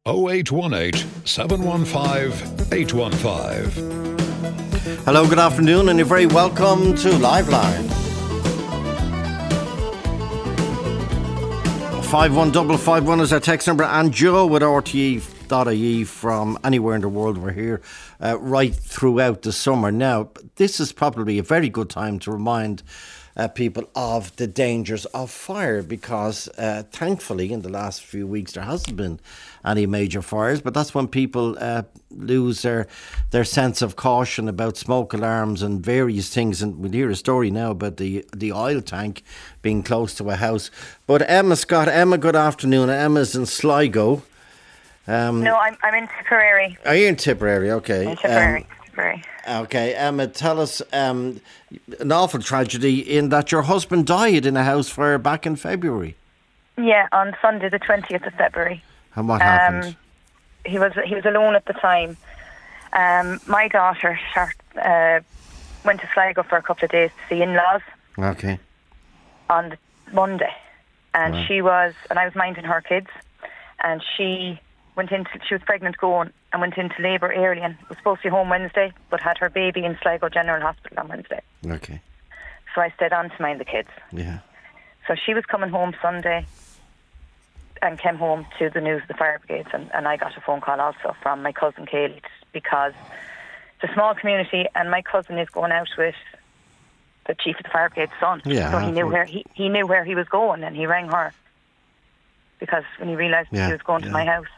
0818 715 815. Hello, good afternoon, and you're very welcome to Liveline. 51551 is our text number, and Joe with RTE.ie from anywhere in the world. We're here right throughout the summer. Now, this is probably a very good time to remind people of the dangers of fire, because thankfully in the last few weeks there hasn't been any major fires, but that's when people lose their sense of caution about smoke alarms and various things. And we'll hear a story now about the oil tank being close to a house. But Emma, good afternoon. Emma's in Sligo. No, I'm in Tipperary. Are you in Tipperary? Okay. In Tipperary. Okay, Emma, tell us an awful tragedy in that your husband died in a house fire back in February. Yeah, on Sunday the 20th of February. And what happened? He was alone at the time. My daughter went to Sligo for a couple of days to see in-laws. Okay. On the Monday, and right. I was minding her kids, and she was pregnant going and went into labour early and was supposed to be home Wednesday, but had her baby in Sligo General Hospital on Wednesday. Okay. So I stayed on to mind the kids. Yeah. So she was coming home Sunday and came home to the news of the fire brigades, and I got a phone call also from my cousin Kaylee, because it's a small community and my cousin is going out with the chief of the fire brigade's son. Yeah. So he knew where he was going, and he rang her because when he realised he was going to my house.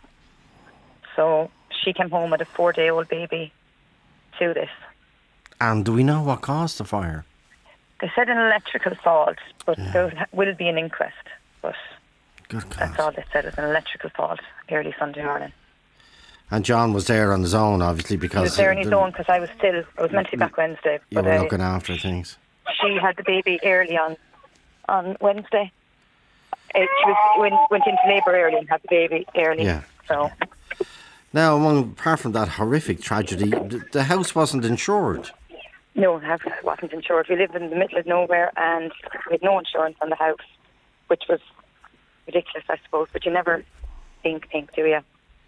So she came home with a 4-day-old baby to this. And do we know what caused the fire? They said an electrical fault, but there will be an inquest. But that's all they said, is an electrical fault early Sunday morning. And John was there on his own, obviously, because... He was there on his own, because I was meant to be back Wednesday. You were looking after things. She had the baby early on Wednesday. She went into labour early and had the baby early. Yeah. So... Now, apart from that horrific tragedy, the house wasn't insured. No, the house wasn't insured. We lived in the middle of nowhere and we had no insurance on the house, which was ridiculous, I suppose. But you never think, do you?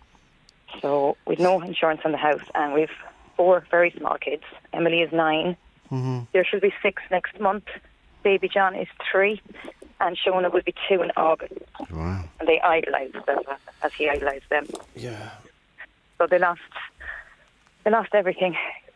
So we've no insurance on the house, and we've 4 very small kids. Emily is 9. Mm-hmm. There should be 6 next month. Baby John is 3, and Shona will be 2 in August. Wow. And they idolise them as he idolised them. Yeah. So they lost everything.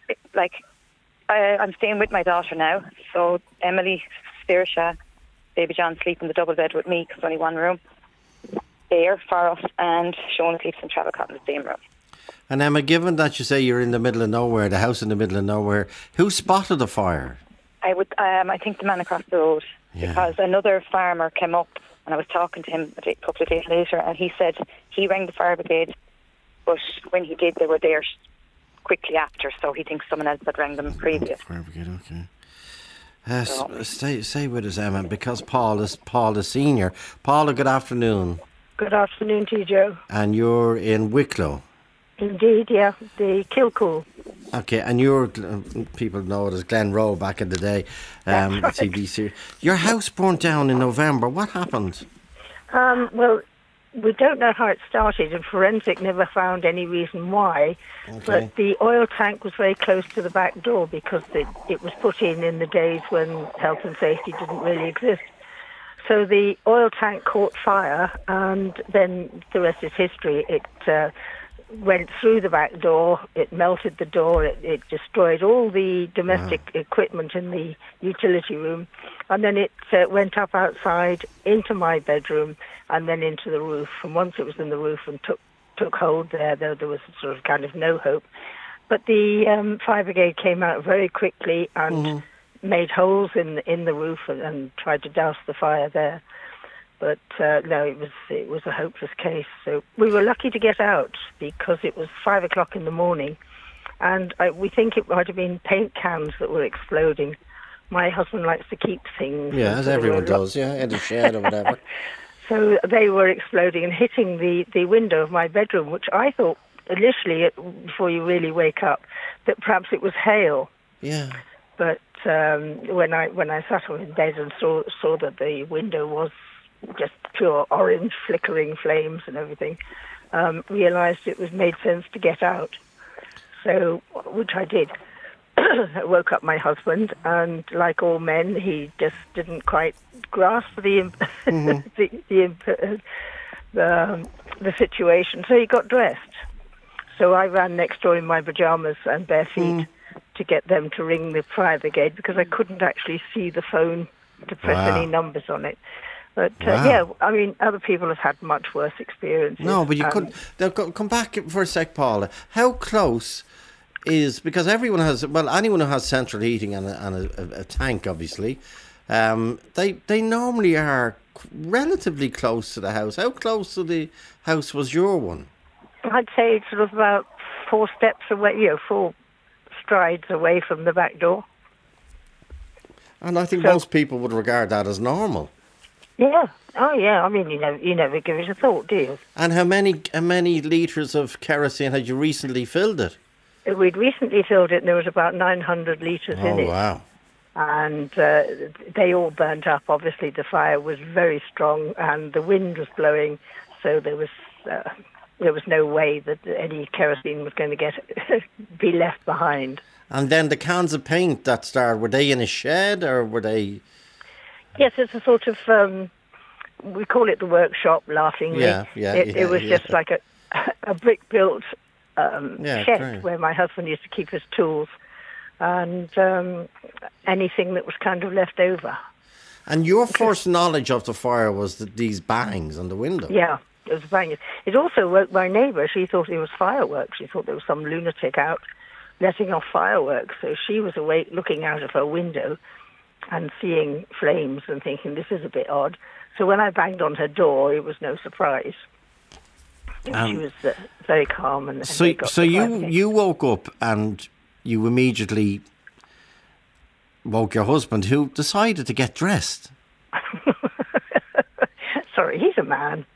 I'm staying with my daughter now. So Emily, Saoirse, Baby John sleep in the double bed with me, because only one room there for us, and Shona sleeps in Travelcott in the same room. And Emma, given that you say you're in the middle of nowhere, the house in the middle of nowhere, who spotted the fire? I think the man across the road, because another farmer came up, and I was talking to him a couple of days later, and he said he rang the fire brigade, but when he did, they were there quickly after, so he thinks someone else had rang them previous. Fire brigade, okay. Stay with us, Emma, because Paul is senior. Paula, good afternoon. Good afternoon to you, Joe. And you're in Wicklow. Indeed, yeah, the Kilcool. Okay, and you're, people know it as Glen Rowe back in the day, TV series. Your house burnt down in November. What happened? Well, we don't know how it started, and forensic never found any reason why. Okay. But the oil tank was very close to the back door, because it was put in the days when health and safety didn't really exist. So the oil tank caught fire, and then the rest is history. It went through the back door, it melted the door, it destroyed all the domestic equipment in the utility room, and then it went up outside into my bedroom and then into the roof. And once it was in the roof and took hold there was sort of kind of no hope. But the fire brigade came out very quickly and made holes in the roof and tried to douse the fire there. But no, it was a hopeless case. So we were lucky to get out, because it was 5 o'clock in the morning, and we think it might have been paint cans that were exploding. My husband likes to keep things. Yeah, as everyone does, in the shed or whatever. So they were exploding and hitting the window of my bedroom, which I thought initially, before you really wake up, that perhaps it was hail. Yeah. But when I sat up in bed and saw that the window was just pure orange flickering flames and everything, realised it was made sense to get out. So, which I did. I woke up my husband, and like all men, he just didn't quite grasp the situation. So he got dressed. So I ran next door in my pajamas and bare feet to get them to ring the fire brigade, because I couldn't actually see the phone to press any numbers on it. But yeah, I mean, other people have had much worse experiences. No, but you couldn't. Now, come back for a sec, Paula. How close is, because everyone has, well, anyone who has central heating and a tank, obviously, they normally are relatively close to the house. How close to the house was your one? I'd say it's sort of about 4 steps away, 4 strides away from the back door. And I think most people would regard that as normal. Yeah. Oh, yeah. I mean, you never give it a thought, do you? And how many litres of kerosene had you recently filled it? We'd recently filled it, and there was about 900 litres in it. Oh, wow. And they all burnt up. Obviously, the fire was very strong, and the wind was blowing, so there was no way that any kerosene was going to be left behind. And then the cans of paint that started, were they in a shed, or were they... Yes, it's a sort of, we call it the workshop, laughingly. It was just like a brick-built shed where my husband used to keep his tools and anything that was kind of left over. And your first knowledge of the fire was these bangs on the window? Yeah, it was banging. It also woke my neighbour. She thought it was fireworks. She thought there was some lunatic out letting off fireworks. So she was awake looking out of her window and seeing flames and thinking, this is a bit odd. So when I banged on her door, it was no surprise. She was very calm. And so you woke up and you immediately woke your husband, who decided to get dressed. Sorry, he's a man.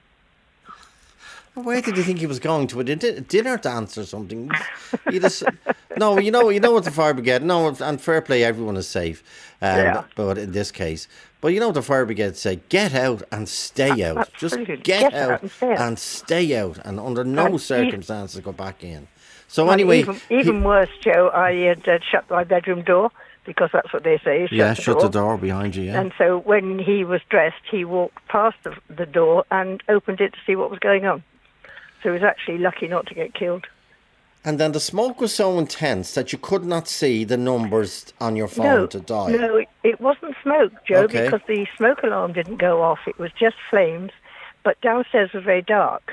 Where did you think he was going to? A dinner dance or something? No, you know what the fire brigade. No, and fair play, everyone is safe. But in this case, but you know what the fire brigade say: get out and stay out. Absolutely. Just get out and stay out, and under no circumstances go back in. So anyway, even worse, Joe, I had shut my bedroom door, because that's what they say. Shut the door behind you. Yeah. And so when he was dressed, he walked past the door and opened it to see what was going on. So he was actually lucky not to get killed. And then the smoke was so intense that you could not see the numbers on your phone to dial. No, it wasn't smoke, Joe, because the smoke alarm didn't go off. It was just flames, but downstairs was very dark.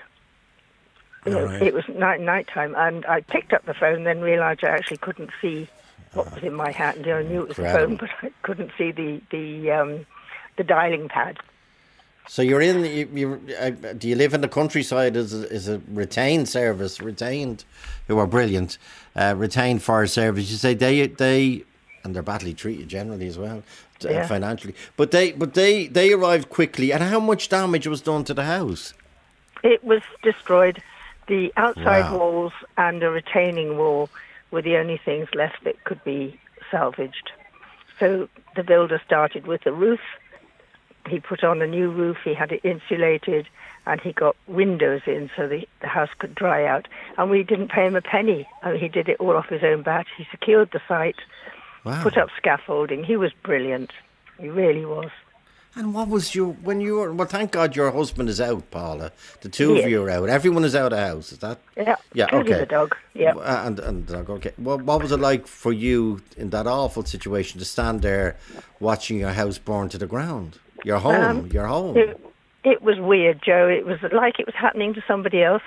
It was night time, and I picked up the phone, then realised I actually couldn't see what was in my hand. I knew it was a phone, but I couldn't see the dialing pad. So you're in. Do you live in the countryside? Is a retained service, who are brilliant, retained fire service. You say they and they're badly treated generally as well, financially. But they arrived quickly. And how much damage was done to the house? It was destroyed. The outside walls and a retaining wall were the only things left that could be salvaged. So the builder started with the roof. He put on a new roof, he had it insulated, and he got windows in so the house could dry out. And we didn't pay him a penny. I mean, he did it all off his own bat. He secured the site, put up scaffolding. He was brilliant. He really was. And what was well, thank God your husband is out, Paula. The two of you are out. Everyone is out of the house, is that? Yeah, okay. The dog, yeah. And the dog, okay. Well, what was it like for you in that awful situation to stand there watching your house burn to the ground? Your home. It was weird, Joe. It was like it was happening to somebody else,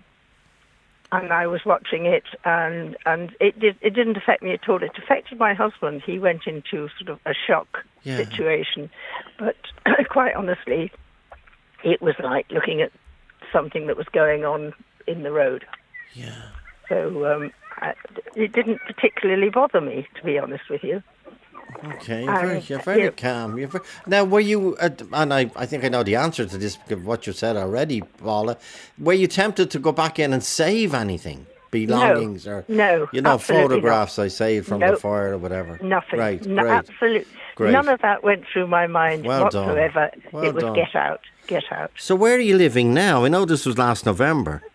and I was watching it, and it didn't affect me at all. It affected my husband. He went into sort of a shock situation, but quite honestly, it was like looking at something that was going on in the road. Yeah. So it didn't particularly bother me, to be honest with you. Okay, you're very calm. Now, were you, and I think I know the answer to this, what you said already, Paula, were you tempted to go back in and save anything? Belongings or photographs not. I saved from the fire or whatever? Nothing. Right, great. Absolutely. Great. None of that went through my mind whatsoever. Well it was done. get out. So where are you living now? I know this was last November.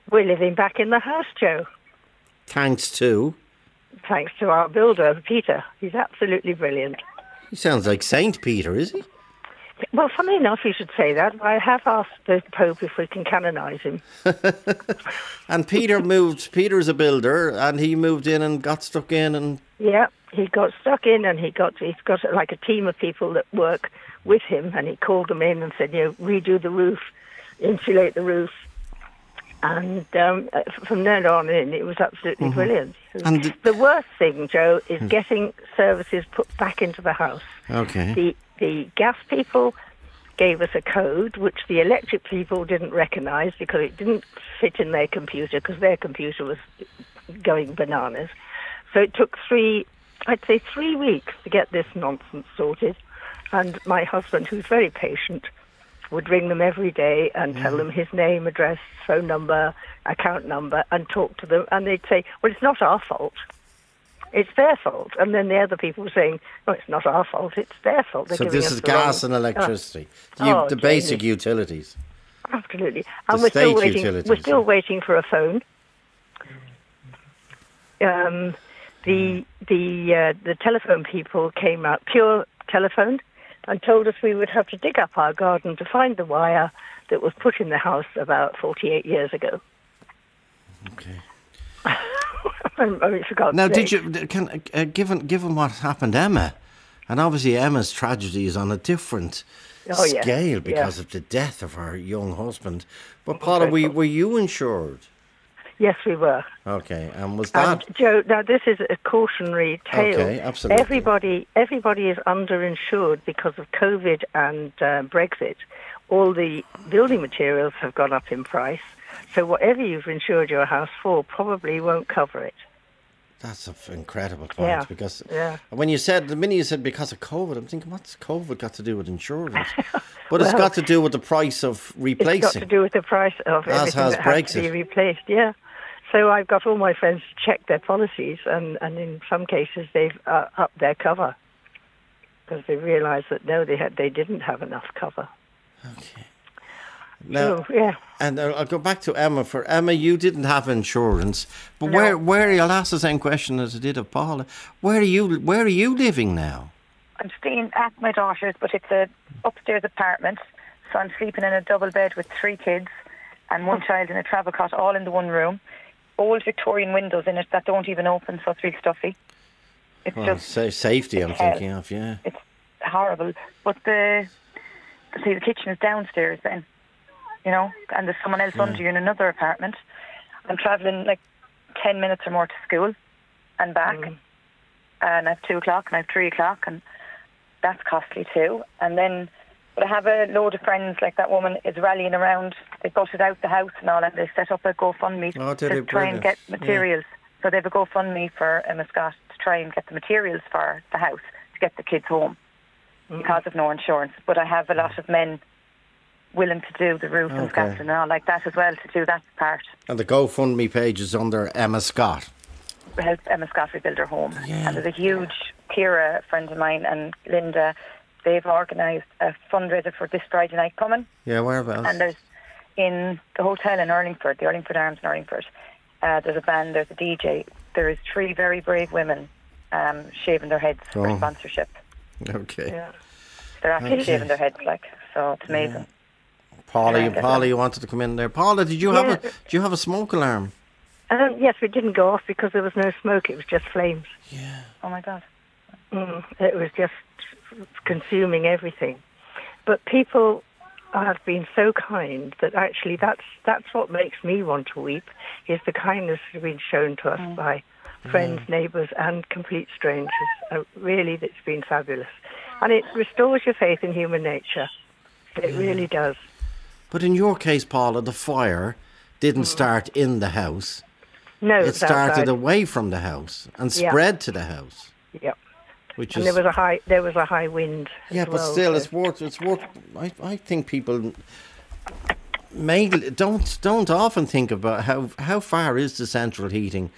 We're living back in the house, Joe, Thanks to... thanks to our builder, Peter. He's absolutely brilliant. He sounds like Saint Peter, is he? Well, funny enough, you should say that. I have asked the Pope if we can canonise him. And Peter's a builder, and he moved in and got stuck in and... Yeah, he got stuck in, and he's got like a team of people that work with him, and he called them in and said, redo the roof, insulate the roof. And from then on in, it was absolutely brilliant. And the worst thing, Joe, is getting services put back into the house. Okay. The gas people gave us a code which the electric people didn't recognise because it didn't fit in their computer because their computer was going bananas. So it took 3 weeks to get this nonsense sorted. And my husband, who's very patient, would ring them every day and tell them his name, address, phone number, account number, and talk to them. And they'd say, well, it's not our fault. It's their fault. And then the other people were saying, no, it's not our fault, it's their fault. They're so giving this us is the gas wrong... and electricity. Oh, The basic utilities. Absolutely. The And we're still state waiting. utilities, We're still yeah. waiting for a phone. The telephone people came out, Pure Telephone, and told us we would have to dig up our garden to find the wire that was put in the house about 48 years ago. Okay. I mean, for God's Now, sake. given what happened, Emma, and obviously Emma's tragedy is on a different scale because of the death of her young husband. But Paula, were you insured? Yes, we were. Okay, and was that... And Joe, now this is a cautionary tale. Okay, absolutely. Everybody is underinsured because of COVID and Brexit. All the building materials have gone up in price, so whatever you've insured your house for probably won't cover it. That's an incredible point, because the minute you said because of COVID, I'm thinking, what's COVID got to do with insurance? But it's got to do with the price of replacing. It's got to do with the price of everything has that has Brexit. to be replaced, yeah. So I've got all my friends to check their policies, and in some cases they've upped their cover because they realised that they didn't have enough cover. Okay. Now, so, yeah. And I'll go back to Emma. For Emma, you didn't have insurance, but No. where I'll ask the same question as I did of Paula. Where are you living now? I'm staying at my daughter's, but it's a upstairs apartment, so I'm sleeping in a double bed with 3 kids and 1 child in a travel cot, all in the one room. Old Victorian windows in it that don't even open, so it's really stuffy. It's just safety. I'm thinking of, yeah. It's horrible. But the kitchen is downstairs then, and there's someone else under you in another apartment. I'm travelling like 10 minutes or more to school and back, and I have 2 o'clock and I have 3 o'clock, and that's costly too. And then, but I have a load of friends, like that woman is rallying around. They gutted out the house and all, and they set up a GoFundMe to try and get materials. Yeah. So they have a GoFundMe for Emma Scott to try and get the materials for the house to get the kids home because of no insurance. But I have a lot of men willing to do the roof and scaffolding and all like that as well, to do that part. And the GoFundMe page is under Emma Scott. Help Emma Scott rebuild her home. Yeah. And there's a huge, Kira, a friend of mine, and Linda, they've organised a fundraiser for this Friday night coming. Yeah, whereabouts? And there's in the hotel in Urlingford, the Urlingford Arms in Urlingford, there's a band, there's a DJ. There is 3 very brave women shaving their heads for sponsorship. Okay. Yeah. They're actually shaving their heads, so it's amazing. Paula, you wanted to come in there. Paula, did you have a smoke alarm? Yes, it didn't go off because there was no smoke. It was just flames. Yeah. Oh my God. It was just consuming everything. But people have been so kind that actually that's what makes me want to weep, is the kindness that has been shown to us by friends, neighbours and complete strangers. Really, it's been fabulous. And it restores your faith in human nature. It really does. But in your case, Paula, the fire didn't start in the house. No, it started outside. Away from the house and spread to the house. Yep. And there was a high wind. Yeah, but still, it's worth. I think people don't often think about how far is the central heating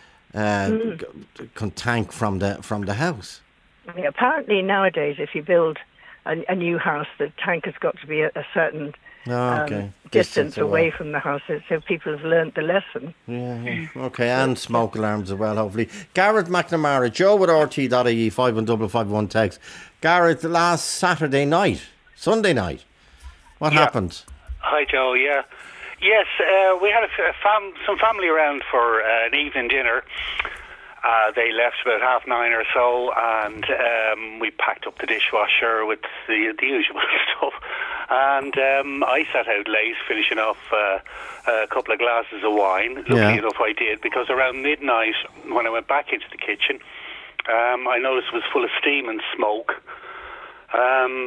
tank from the house. Yeah, apparently nowadays, if you build a new house, the tank has got to be a certain distance away from the house, so people have learnt the lesson. Yeah. Okay, and smoke alarms as well, hopefully. Gareth McNamara, Joe with RT.ie, 51551 text. Gareth, last Sunday night, what happened? Hi, Joe, yeah. Yes, we had some family around for an evening dinner. They left about 9:30 or so, and we packed up the dishwasher with the usual stuff. And I sat out late, finishing off a couple of glasses of wine. Luckily enough, I did, because around midnight, when I went back into the kitchen, I noticed it was full of steam and smoke. And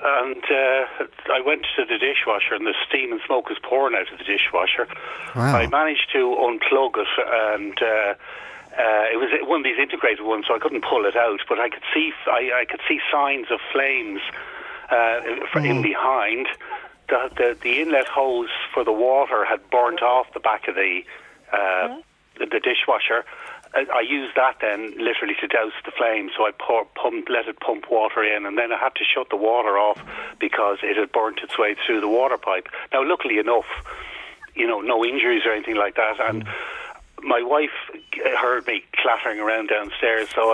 I went to the dishwasher, and the steam and smoke was pouring out of the dishwasher. Wow. I managed to unplug it, and it was one of these integrated ones, so I couldn't pull it out. But I could see signs of flames in behind. The inlet hose for the water had burnt off the back of the dishwasher. I used that then literally to douse the flame, so I let it pump water in, and then I had to shut the water off because it had burnt its way through the water pipe. Now, luckily enough, no injuries or anything like that, and my wife heard me clattering around downstairs, so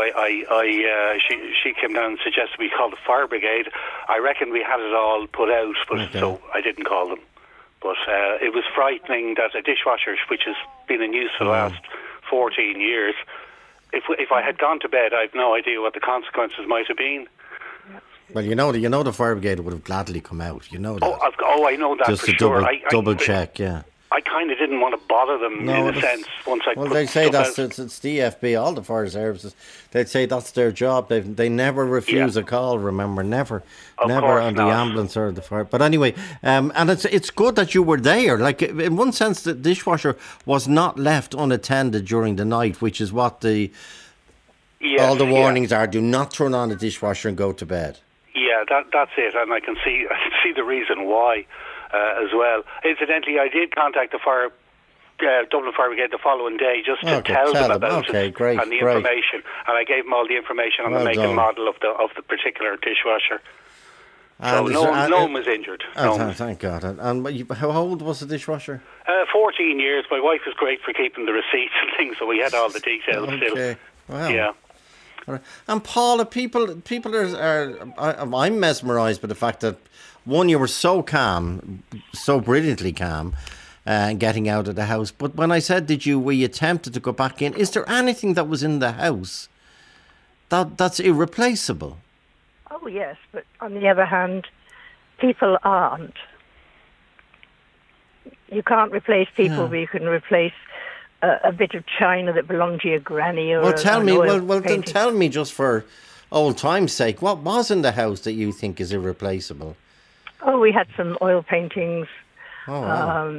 she came down and suggested we call the fire brigade. I reckon we had it all put out, but so I didn't call them. But it was frightening that a dishwasher, which has been in use for the last 14 years, if I had gone to bed, I've no idea what the consequences might have been. Well, the fire brigade would have gladly come out. You know that. I know that just for to sure. double check, yeah. I kind of didn't want to bother them in a sense. They say it's the DFB, all the fire services. They'd say that's their job. They never refuse a call. Remember, never on the ambulance or the fire. But anyway, and it's good that you were there. Like in one sense, the dishwasher was not left unattended during the night, which is what all the warnings are. Do not turn on the dishwasher and go to bed. Yeah, that's it, and I can see the reason why. As well. Incidentally, I did contact the Dublin Fire Brigade the following day just to tell them about it and the information, and I gave them all the information on the make and model of the particular dishwasher. So no one was injured. Thank God. And how old was the dishwasher? 14 years. My wife was great for keeping the receipts and things, so we had all the details still. Wow. Yeah. And Paula, people are I'm mesmerised by the fact that, one, you were so calm, so brilliantly calm, getting out of the house. But when I said, were you tempted to go back in? Is there anything that was in the house that's irreplaceable? Oh, yes, but on the other hand, people aren't. You can't replace people, but you can replace a bit of china that belonged to your granny. Or then tell me, just for old time's sake, what was in the house that you think is irreplaceable? Oh, we had some oil paintings. Oh, wow.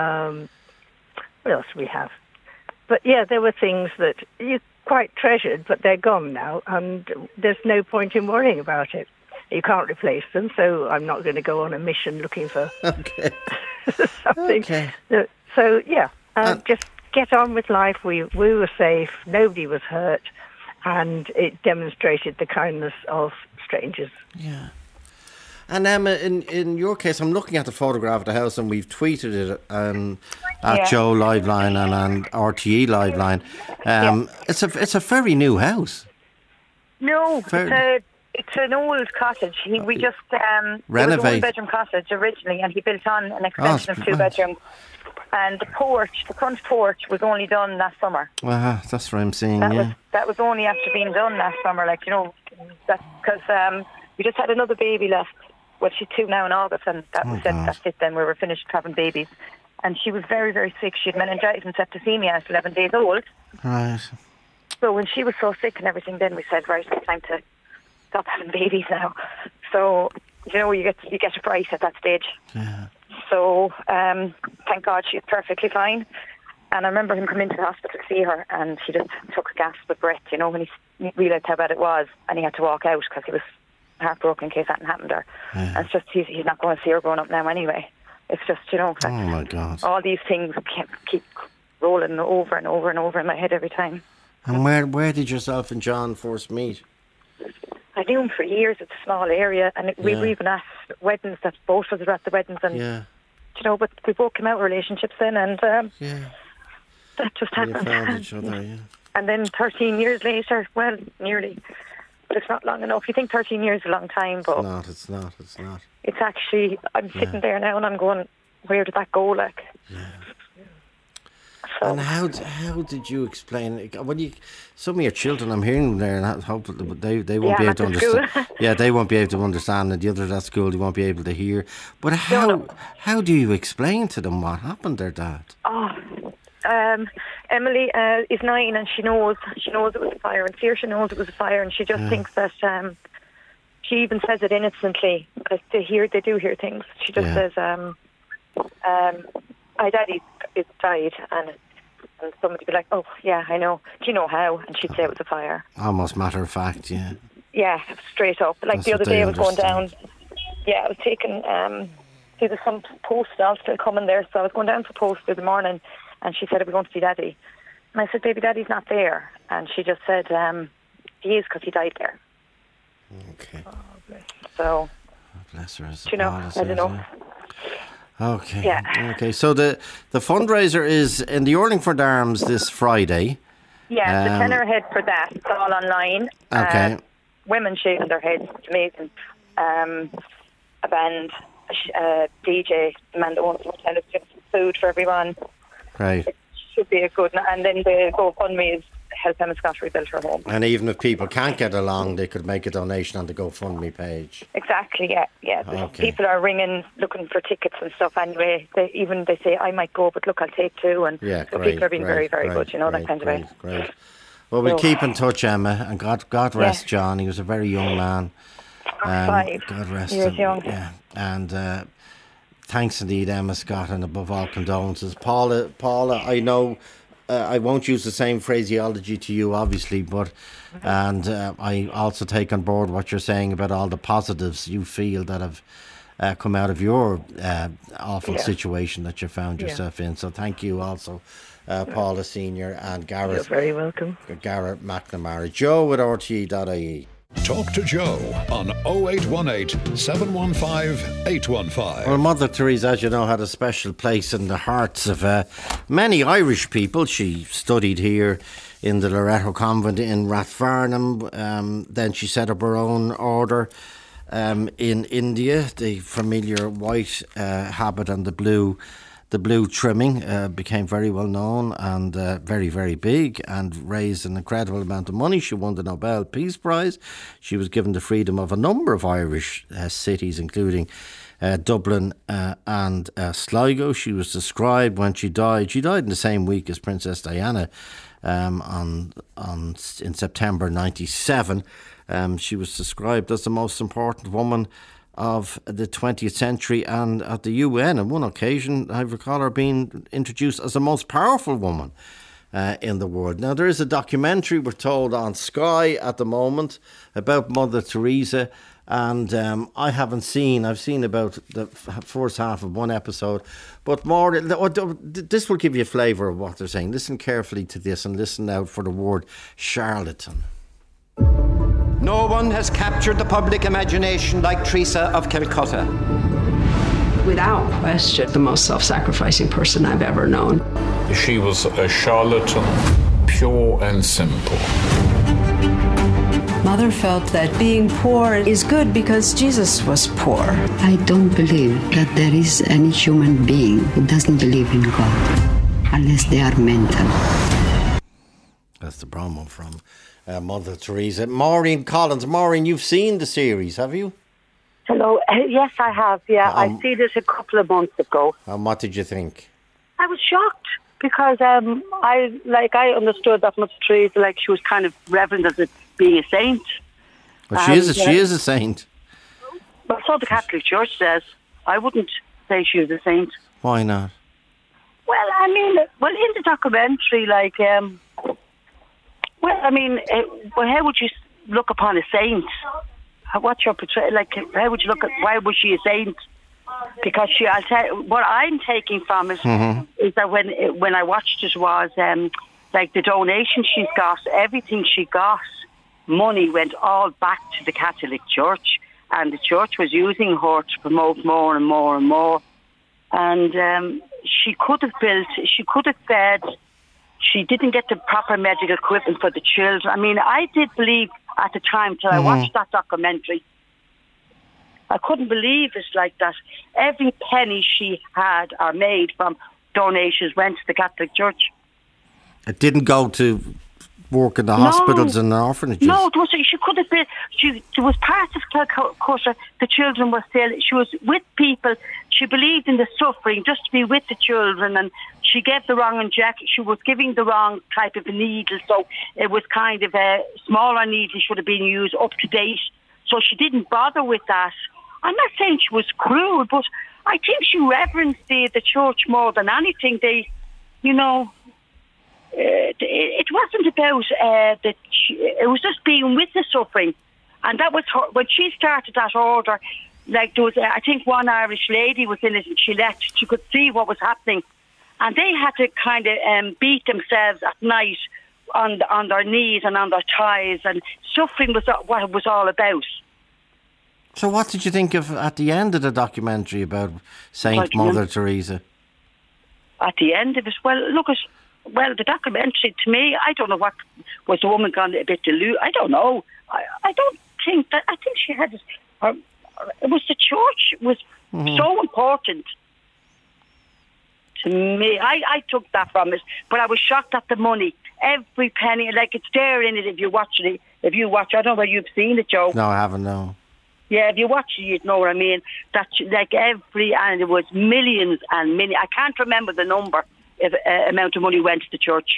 What else do we have? But yeah, there were things that you quite treasured, but they're gone now, and there's no point in worrying about it. You can't replace them, so I'm not going to go on a mission looking for something. Okay. So yeah, just get on with life. We were safe. Nobody was hurt, and it demonstrated the kindness of strangers. Yeah. And Emma, in your case, I'm looking at the photograph of the house, and we've tweeted it at Joe Liveline and RTE Liveline. It's a very new house. No, it's an old cottage. We just renovated. It was a one-bedroom cottage originally, and he built on an extension of 2 bedrooms. And the front porch was only done last summer. That's what I'm seeing. That was only after being done last summer. That's because we just had another baby left. Well, she's 2 now in August, and that's it then. We were finished having babies. And she was very, very sick. She had meningitis and septicemia at 11 days old. Right. So when she was so sick and everything, then we said, right, it's time to stop having babies now. So, you get a fright at that stage. Yeah. So, thank God she's perfectly fine. And I remember him coming to the hospital to see her, and she just took a gasp of breath, when he realised how bad it was, and he had to walk out because he was heartbroken in case that happened to her. Yeah. And it's just, he's not going to see her growing up now anyway. It's just, oh my God. All these things keep rolling over and over and over in my head every time. And where did yourself and John first meet? I knew him for years. It's a small area, and we were even at weddings that both of us were at the weddings, and but we both came out of relationships then, and that just You happened. found each other, yeah. And then 13 years later, well, nearly, but it's not long enough. You think 13 years is a long time, but It's not. it's actually, I'm sitting there now and I'm going, where did that go, like? Yeah. So, And how did you explain it? When some of your children, I'm hearing them there, and hopefully they won't be able to understand. Yeah, they won't be able to understand, and the others at school they won't be able to hear. But how do you explain to them what happened, their dad? Emily is 9 and she knows it was a fire, and Saoirse knows it was a fire, and she just thinks that she even says it innocently, but they do hear things. She just says, my daddy is died, and somebody would be like, oh yeah, I know, do you know how? And she'd say it was a fire. Almost matter of fact, yeah. Yeah, straight up. Like That's the other what they day I was going down, understand. I was taking, see there's some post all still coming there, so I was going down for post in the morning, and she said, are we going to see Daddy? And I said, baby, Daddy's not there. And she just said, he is, because he died there. Okay. So, Bless her. do you know, I don't know. Okay. Yeah. Okay. So the fundraiser is in the Urlingford Arms this Friday. Yeah, the tenner head for that. It's all online. Okay. Women shaving their heads. It's amazing. A band, DJ, the man that wants to tell us just food for everyone. Right. It should be a good. And then the GoFundMe is help Emma Scott rebuild her home. And even if people can't get along, they could make a donation on the GoFundMe page. Exactly, yeah. Okay. People are ringing, looking for tickets and stuff anyway. They say, I might go, but look, I'll take 2. And Yeah, so great, people are being very, very good, that kind of way. Great. Well, we'll keep in touch, Emma, and God rest John. He was a very young man. 5 God rest years him. young. Yeah. And thanks indeed, Emma Scott, and above all, condolences. Paula, I know I won't use the same phraseology to you, obviously, but I also take on board what you're saying about all the positives you feel that have come out of your awful situation that you found yourself in. So thank you also, Paula Senior and Gareth. You're very welcome. Gareth McNamara. Joe at RTE.ie. Talk to Joe on 0818 715 815. Well, Mother Teresa, as you know, had a special place in the hearts of many Irish people. She studied here in the Loreto Convent in Rathfarnham. Then she set up her own order in India. The familiar white habit and the blue trimming became very well known and very, very big, and raised an incredible amount of money. She won the Nobel Peace Prize. She was given the freedom of a number of Irish cities, including Dublin and Sligo. She was described when she died. She died in the same week as Princess Diana in September 1997. She was described as the most important woman of the 20th century, and at the UN on one occasion I recall her being introduced as the most powerful woman in the world. Now there is a documentary, we're told, on Sky at the moment about Mother Teresa, and I've seen about the first half of one episode, but more, this will give you a flavour of what they're saying. Listen carefully to this and listen out for the word charlatan. No one has captured the public imagination like Teresa of Calcutta. Without question, the most self-sacrificing person I've ever known. She was a charlatan, pure and simple. Mother felt that being poor is good because Jesus was poor. I don't believe that there is any human being who doesn't believe in God, unless they are mental. That's the promo from Mother Teresa. Maureen Collins. Maureen, you've seen the series, have you? Hello. Yes, I have. Yeah, I seen it a couple of months ago. And what did you think? I was shocked because I understood that Mother Teresa, she was kind of reverend as being a saint. Well, she is a saint. Well, so the Catholic Church says. I wouldn't say she was a saint. Why not? Well, I mean, in the documentary, how would you look upon a saint? What's your portrayal? How would you look at? Why was she a saint? Because I'll tell you, what I'm taking from it is that when I watched it was the donation she's got, everything she got, money went all back to the Catholic Church, and the church was using her to promote more and more and more. and she could have built, she could have fed. She didn't get the proper medical equipment for the children. I mean, I did believe at the time till I watched that documentary. I couldn't believe it's like that. Every penny she had or made from donations went to the Catholic Church. It didn't go to work in the hospitals and the orphanages? No, she could have been. There was parts of Calcutta, the children were still, she was with people. She believed in the suffering just to be with the children, and she gave the wrong injection. She was giving the wrong type of needle, so it was kind of a smaller needle should have been used, up to date. So she didn't bother with that. I'm not saying she was cruel, but I think she reverenced the church more than anything. They, you know, it wasn't about that. It was just being with the suffering, and that was her. When she started that order, like there was, I think one Irish lady was in it, and she left. She could see what was happening, and they had to kind of beat themselves at night on their knees and on their thighs, and suffering was what it was all about. So what did you think of at the end of the documentary about Saint Mother Teresa? At the end of it, the documentary, to me, I don't know what, was the woman gone a bit deluded? I don't know. I don't think that, I think she had, it was the church was so important to me. I took that from it, but I was shocked at the money. Every penny, like it's there in it if you watch it. I don't know whether you've seen it, Joe. No, I haven't, no. Yeah, if you watch it, you'd know what I mean. That like and it was millions and millions. I can't remember the number. If amount of money went to the church.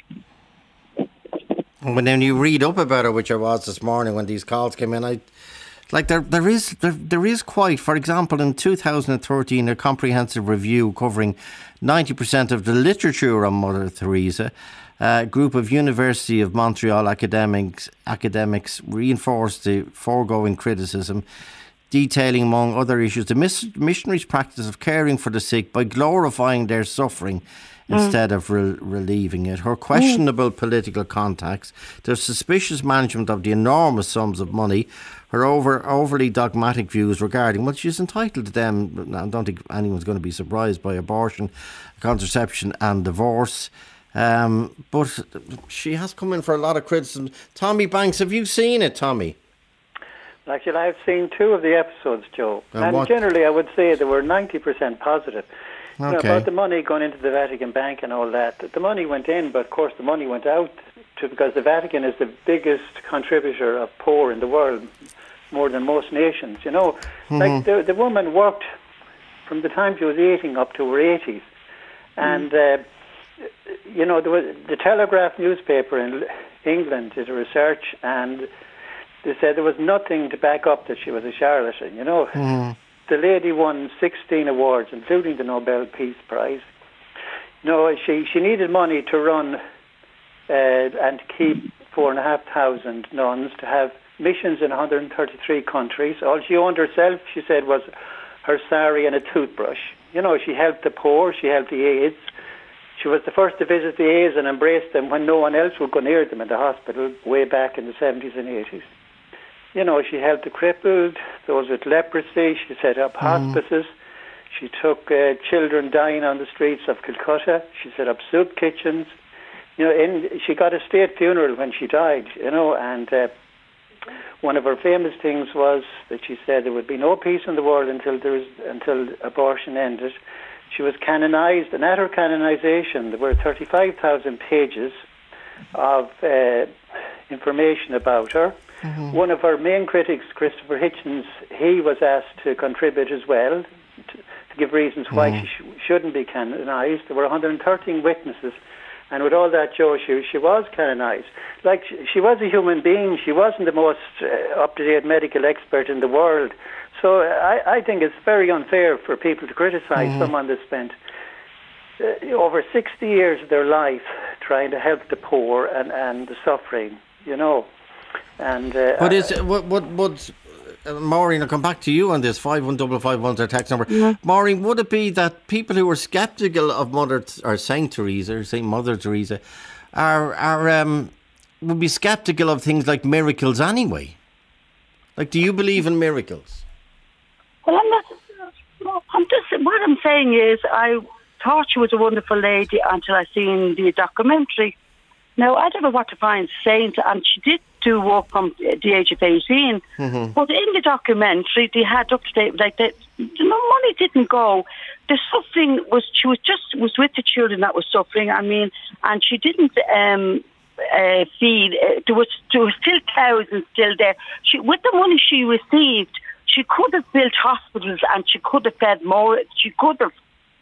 When then you read up about it, which I was this morning when these calls came in, there is quite. For example, in 2013, a comprehensive review covering 90% of the literature on Mother Teresa. A group of University of Montreal academics reinforced the foregoing criticism, detailing, among other issues, the missionaries' practice of caring for the sick by glorifying their suffering instead of relieving it, her questionable political contacts, their suspicious management of the enormous sums of money, her overly dogmatic views regarding, well, she's entitled to them. I don't think anyone's going to be surprised by abortion, contraception and divorce. But she has come in for a lot of criticism. Tommy Banks, have you seen it, Tommy? Actually, I've seen 2 of the episodes, Joe. And generally, I would say they were 90% positive. Okay. You know, about the money going into the Vatican Bank and all that. The money went in, but of course the money went out because the Vatican is the biggest contributor of poor in the world, more than most nations. You know, like the woman worked from the time she was 18 up to her 80s. And, you know, there was the Telegraph newspaper in England did a research, and they said there was nothing to back up that she was a charlatan, you know. The lady won 16 awards, including the Nobel Peace Prize. You know, she needed money to run and keep 4,500 nuns, to have missions in 133 countries. All she owned herself, she said, was her sari and a toothbrush. You know, she helped the poor, she helped the AIDS. She was the first to visit the AIDS and embrace them when no one else would go near them in the hospital way back in the 70s and 80s. You know, she helped the crippled, those with leprosy. She set up hospices. She took children dying on the streets of Calcutta. She set up soup kitchens. You know, she got a state funeral when she died, you know, and one of her famous things was that she said there would be no peace in the world until abortion ended. She was canonized, and at her canonization there were 35,000 pages of information about her. One of her main critics, Christopher Hitchens, he was asked to contribute as well, to give reasons why she shouldn't be canonized. There were 113 witnesses, and with all that, Joe, she was canonized. Like, she was a human being. She wasn't the most up-to-date medical expert in the world. So I think it's very unfair for people to criticize someone that spent over 60 years of their life trying to help the poor and the suffering, you know. And but Maureen, I'll come back to you on this. 51551 is our text number. Maureen, would it be that people who are sceptical of Saint Teresa or Saint Mother Teresa would be sceptical of things like miracles anyway? Like, do you believe in miracles? Well, What I'm saying is, I thought she was a wonderful lady until I seen the documentary. Now, I don't know what to find saint, and she did do work from the age of 18. Mm-hmm. But in the documentary, they had up to date, like the money didn't go. The suffering was, she was with the children that was suffering. I mean, and she didn't feed. There was still thousands still there. With the money she received, she could have built hospitals and she could have fed more. She could have.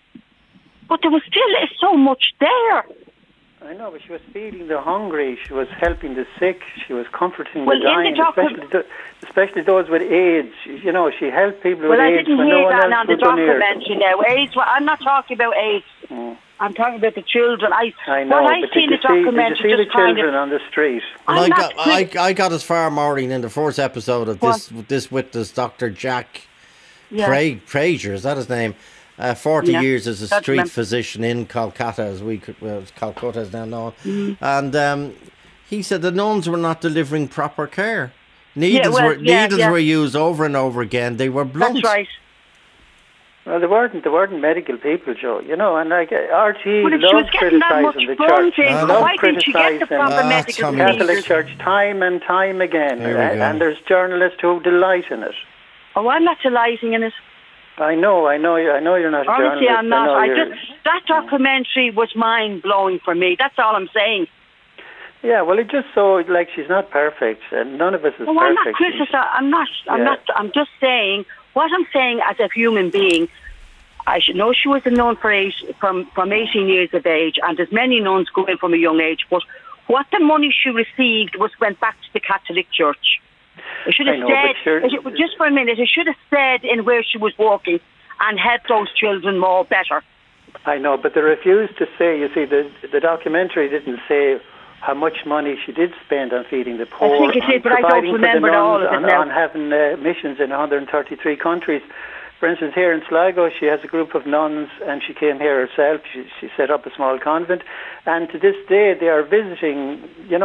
But there was still so much there. I know, but she was feeding the hungry, she was helping the sick, she was comforting the dying, especially those with AIDS. You know, she helped people with AIDS when no one else was near. Well, I didn't hear that on the documentary now. AIDS, I'm not talking about AIDS. I'm talking about the children. I know, but did you see the children on the street? Well, I got as far, Maureen, in the first episode of this witness, Dr. Jack Fraser, is that his name? 40 years as a street physician in Calcutta, as Calcutta is now known. And he said the nuns were not delivering proper care. Needles were used over and over again. They were blunt. That's right. Well, they weren't medical people, Joe. You know, and like RT loves criticising the church. Loves criticising the Catholic Church time and time again. And there's journalists who delight in it. Oh, I'm not delighting in it. I know you're not a Honestly, journalist. I'm not. That documentary was mind-blowing for me. That's all I'm saying. Yeah, well, it just so like she's not perfect, and none of us is perfect. I'm not criticizing. I'm just saying what I'm saying as a human being. I should know she was a nun from 18 years of age, and there's many nuns going from a young age. But what the money she received went back to the Catholic Church. It should have just for a minute, it should have stayed in where she was working and helped those children better. I know, but they refused to say, you see, the documentary didn't say how much money she did spend on feeding the poor. I think it did, but I don't remember all of it now. On having missions in 133 countries. For instance, here in Sligo, she has a group of nuns, and she came here herself. She set up a small convent, and to this day they are visiting,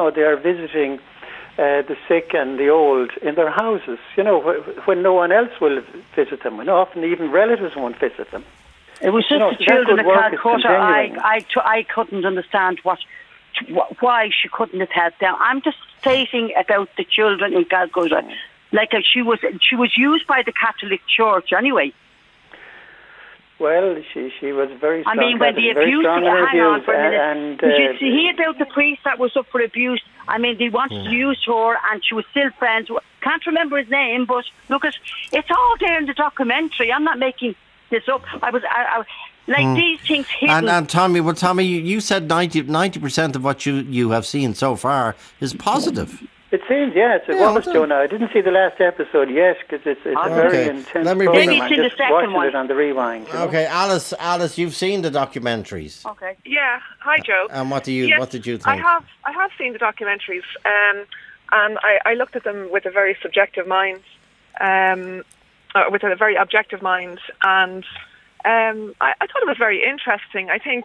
the sick and the old in their houses, when no one else will visit them, when often even relatives won't visit them. It was just the children of Calcutta. I couldn't understand why she couldn't have helped them. I'm just stating about the children in Calcutta. Like she was used by the Catholic Church anyway. Well, she was very strong. I mean, when the abuse, hang on for a minute. Did you hear about the priest that was up for abuse? I mean, they wanted to use her, and she was still friends. Can't remember his name, but look, it's all there in the documentary. I'm not making this up. These things hidden. And Tommy, you said 90% of what you have seen so far is positive. It seems, yes, it was, Jonah. I didn't see the last episode yet because it's a very intense program. I'm just watching it on the rewind. Okay, Alice, you've seen the documentaries. Okay. Yeah. Hi, Joe. And what did you think? I have seen the documentaries, and I looked at them with a very subjective mind, with a very objective mind, and I thought it was very interesting. I think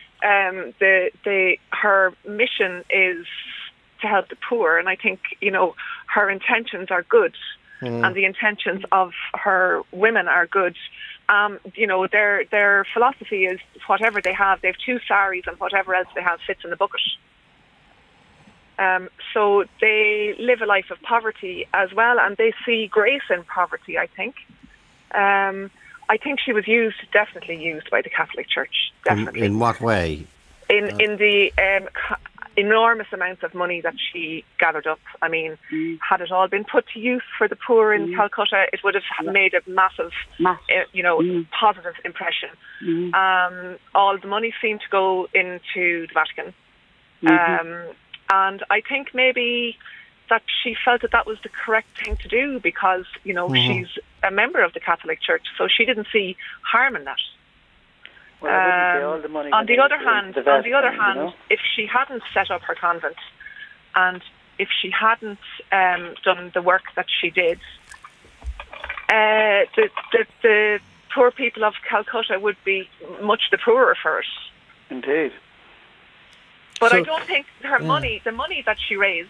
her mission is to help the poor, and I think her intentions are good, and the intentions of her women are good. Their philosophy is whatever they have 2 saris, and whatever else they have fits in the bucket. So they live a life of poverty as well, and they see grace in poverty. I think she was definitely used by the Catholic Church. Definitely. In what way? In the enormous amounts of money that she gathered up. I mean, had it all been put to use for the poor in Calcutta, it would have made a massive, positive impression. All the money seemed to go into the Vatican. And I think maybe that she felt that was the correct thing to do because, she's a member of the Catholic Church, so she didn't see harm in that. On the other hand, if she hadn't set up her convent, and if she hadn't done the work that she did, the poor people of Calcutta would be much the poorer for it. Indeed. But I don't think her money, the money that she raised,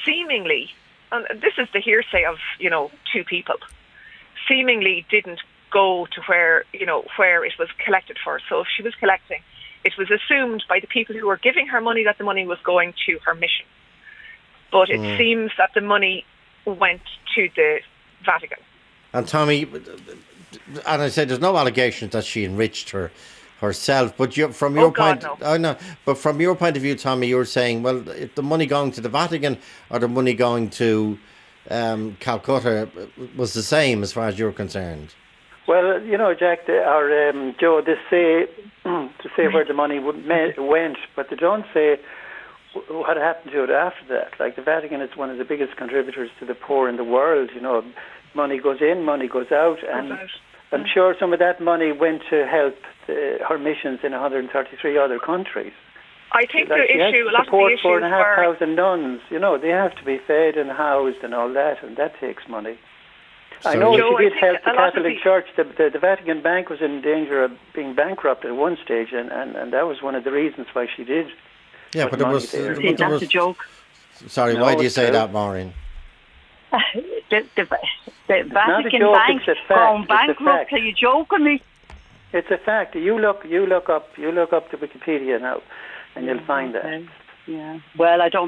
seemingly, and this is the hearsay of 2 people, seemingly didn't go to where it was collected for. So if she was collecting, it was assumed by the people who were giving her money that the money was going to her mission. But it seems that the money went to the Vatican. And Tommy, and I said there's no allegations that she enriched herself, but from your point of view, Tommy, you're saying, well, if the money going to the Vatican or the money going to Calcutta was the same as far as you're concerned. Well, Jack, or Joe, they say to say where the money went, but they don't say what happened to it after that. Like the Vatican is one of the biggest contributors to the poor in the world. Money goes in, money goes out, and I'm sure some of that money went to help her missions in 133 other countries. I think the issue, a lot of the issues 4,500 nuns, they have to be fed and housed and all that, and that takes money. I know she did help the Catholic Church. The Vatican Bank was in danger of being bankrupt at one stage, and that was one of the reasons why she did. Yeah, but that's a joke. Sorry, why do you say that, Maureen? The Vatican Bank going bankrupt. Are you joking me? It's a fact. You look up the Wikipedia now, and you'll find that. Yeah. Well, I don't.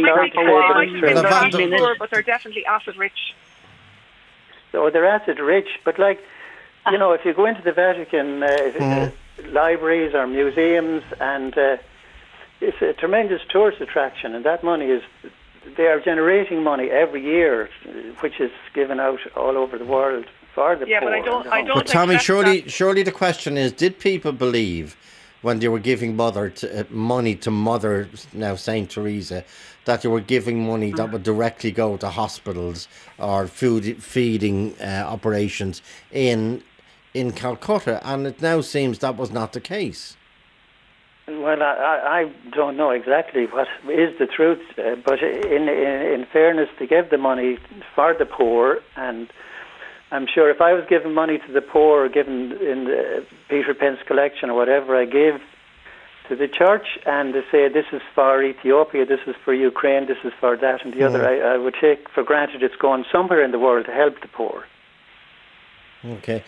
But they're definitely asset rich. So they're asset rich, but if you go into the Vatican libraries or museums, and it's a tremendous tourist attraction, and that money they are generating money every year, which is given out all over the world for the poor. But I don't. But Tommy, surely the question is: did people believe when they were giving money to Mother, now Saint Teresa, that they were giving money that would directly go to hospitals or feeding operations in Calcutta? And it now seems that was not the case. Well, I don't know exactly what is the truth, but in fairness, they gave the money for the poor, and I'm sure if I was giving money to the poor, or given in the Peter Pence collection or whatever, I gave to the church, and they say this is for Ethiopia, this is for Ukraine, this is for that and the other, I would take for granted it's going somewhere in the world to help the poor. Okay.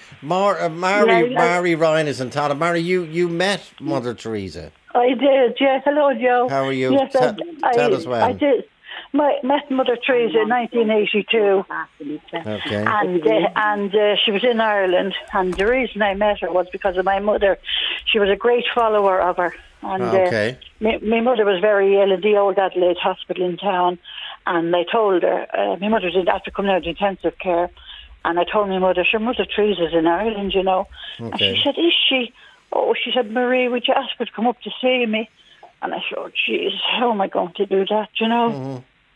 Mary Ryan is in Tala. Mary, you met Mother Teresa. I did, yes. Hello, Joe. How are you? Yes, tell us when. I did. Met Mother Teresa in 1982. Okay. And she was in Ireland, and the reason I met her was because of my mother. She was a great follower of her. And my mother was very ill in the old Adelaide hospital in town, and I told her, my mother did after coming out of intensive care, and I told my mother, sure, Mother Teresa's in Ireland, Okay. And she said, is she? Oh, she said, Marie, would you ask her to come up to see me? And I said, oh, jeez, how am I going to do that, Mm-hmm.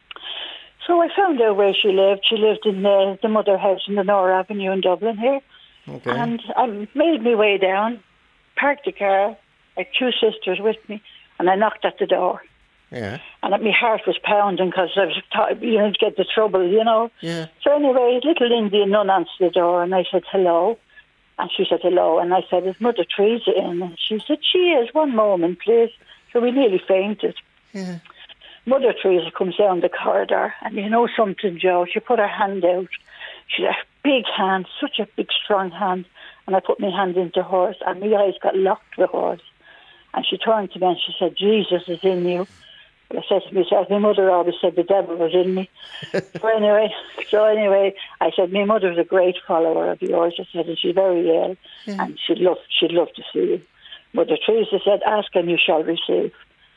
So I found out where she lived. She lived in the Mother House in the Nora Avenue in Dublin here. Okay. And I made my way down, parked the car, I had two sisters with me, and I knocked at the door. Yeah. And my heart was pounding because I was to get the trouble, Yeah. So anyway, little Indian nun answered the door, and I said, hello. And she said, hello. And I said, is Mother Teresa in? And she said, she is. One moment, please. So we nearly fainted. Yeah. Mother Teresa comes down the corridor, and you know something, Joe? She put her hand out. She had a big hand, such a big, strong hand. And I put my hand into hers, and my eyes got locked with hers. And she turned to me and she said, Jesus is in you. But I said to myself, my mother always said the devil was in me. So anyway, I said, my mother was a great follower of yours. I said, and she's very ill, and she'd love to see you. Mother Teresa said, ask and you shall receive.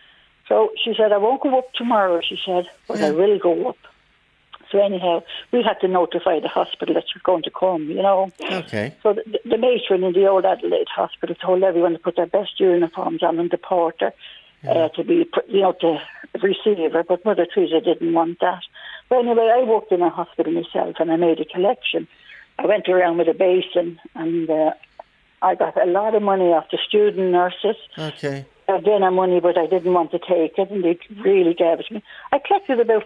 So she said, I won't go up tomorrow, she said, but I will go up. So anyhow, we had to notify the hospital that you're going to come, Okay. So the matron in the old Adelaide hospital told everyone to put their best uniforms on and the porter to be, to receive her. But Mother Teresa didn't want that. But anyway, I worked in a hospital myself and I made a collection. I went around with a basin and I got a lot of money off the student nurses. Okay. Dinner money, but I didn't want to take it, and they really gave it to me. I collected about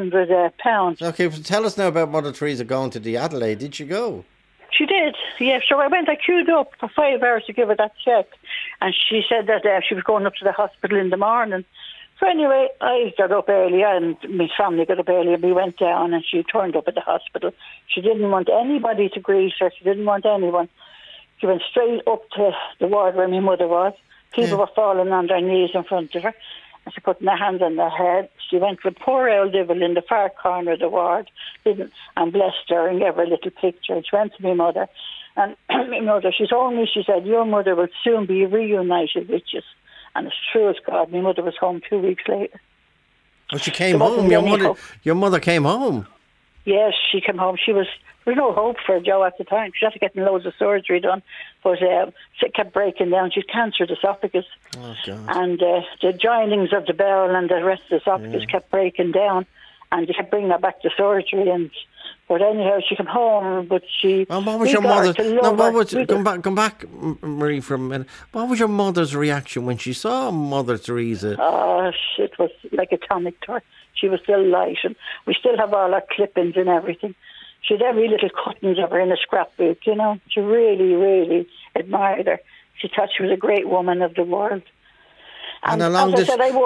£400. Okay, so tell us now about Mother Teresa going to the Adelaide. Did she go? She did, yeah. So I queued up for 5 hours to give her that cheque, and she said that she was going up to the hospital in the morning. So anyway, I got up early and my family got up early and we went down and she turned up at the hospital. She didn't want anybody to greet her. She didn't want anyone. She went straight up to the ward where my mother was. People were falling on their knees in front of her. And she put their hands on their head. She went to a poor old devil in the far corner of the ward and blessed her and gave her a little picture. And she went to my mother. And my mother, she told me, she said, your mother will soon be reunited with you. And it's true as God, my mother was home 2 weeks later. Oh, she came home? Your mother came home? Yes, she came home. There was no hope for Jo at the time. She had to get loads of surgery done. But she kept breaking down. She had cancer esophagus. Oh, God. And the joinings of the bowel and the rest of the esophagus kept breaking down. And they kept bringing her back to surgery. But anyhow, she came home, but she... And what was your mother... Come back, Marie, for a minute. What was your mother's reaction when she saw Mother Teresa? Oh, it was like a tonic to her. She was delighted. We still have all our clippings and everything. She had every little cuttings of her in a scrapbook, you know. She really, really admired her. She thought she was a great woman of the world. And how long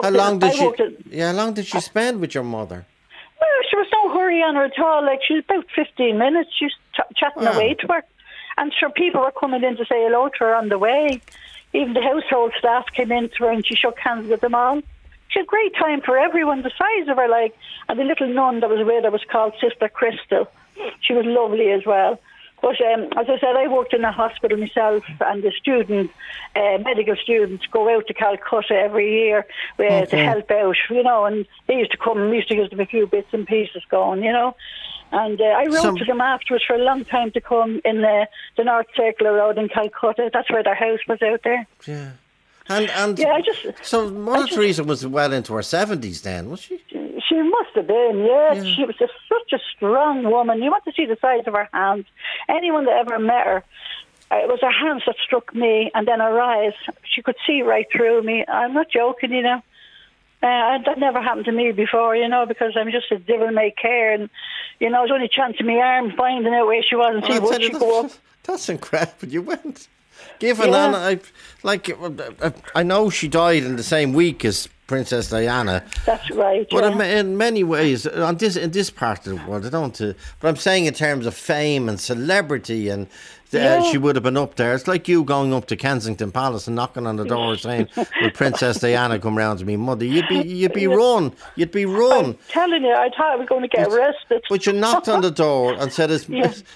did she spend with your mother? Well, there was no hurry on her at all. Like, she was about 15 minutes. She was chatting away to her. And sure, people were coming in to say hello to her on the way. Even the household staff came in to her and she shook hands with them all. She had a great time for everyone, the size of her, like. And the little nun that was with her was called Sister Crystal. She was lovely as well. But as I said, I worked in a hospital myself, and the medical students go out to Calcutta every year to help out, you know, and they used to come, we used to give them a few bits and pieces going, you know. And I wrote to them afterwards for a long time to come in the North Circular Road in Calcutta. That's where their house was out there. Yeah. So Mother Teresa was well into her 70s then, was she? She must have been, yeah. She was such a strong woman. You want to see the size of her hands. Anyone that ever met her, it was her hands that struck me, and then her eyes. She could see right through me. I'm not joking, you know. That never happened to me before, you know, because I'm just a devil-may-care, and, you know, it was only chancing my arm finding out where she was and see would she go up. That's incredible. You went. I know she died in the same week as Princess Diana. That's right. But in many ways, in this part of the world, I don't. But I'm saying in terms of fame and celebrity, and she would have been up there. It's like you going up to Kensington Palace and knocking on the door saying, "Will Princess Diana come round to me, mother?" You'd be run. You'd be run. I'm telling you, I thought I was going to get arrested. But you knocked on the door and said, "Is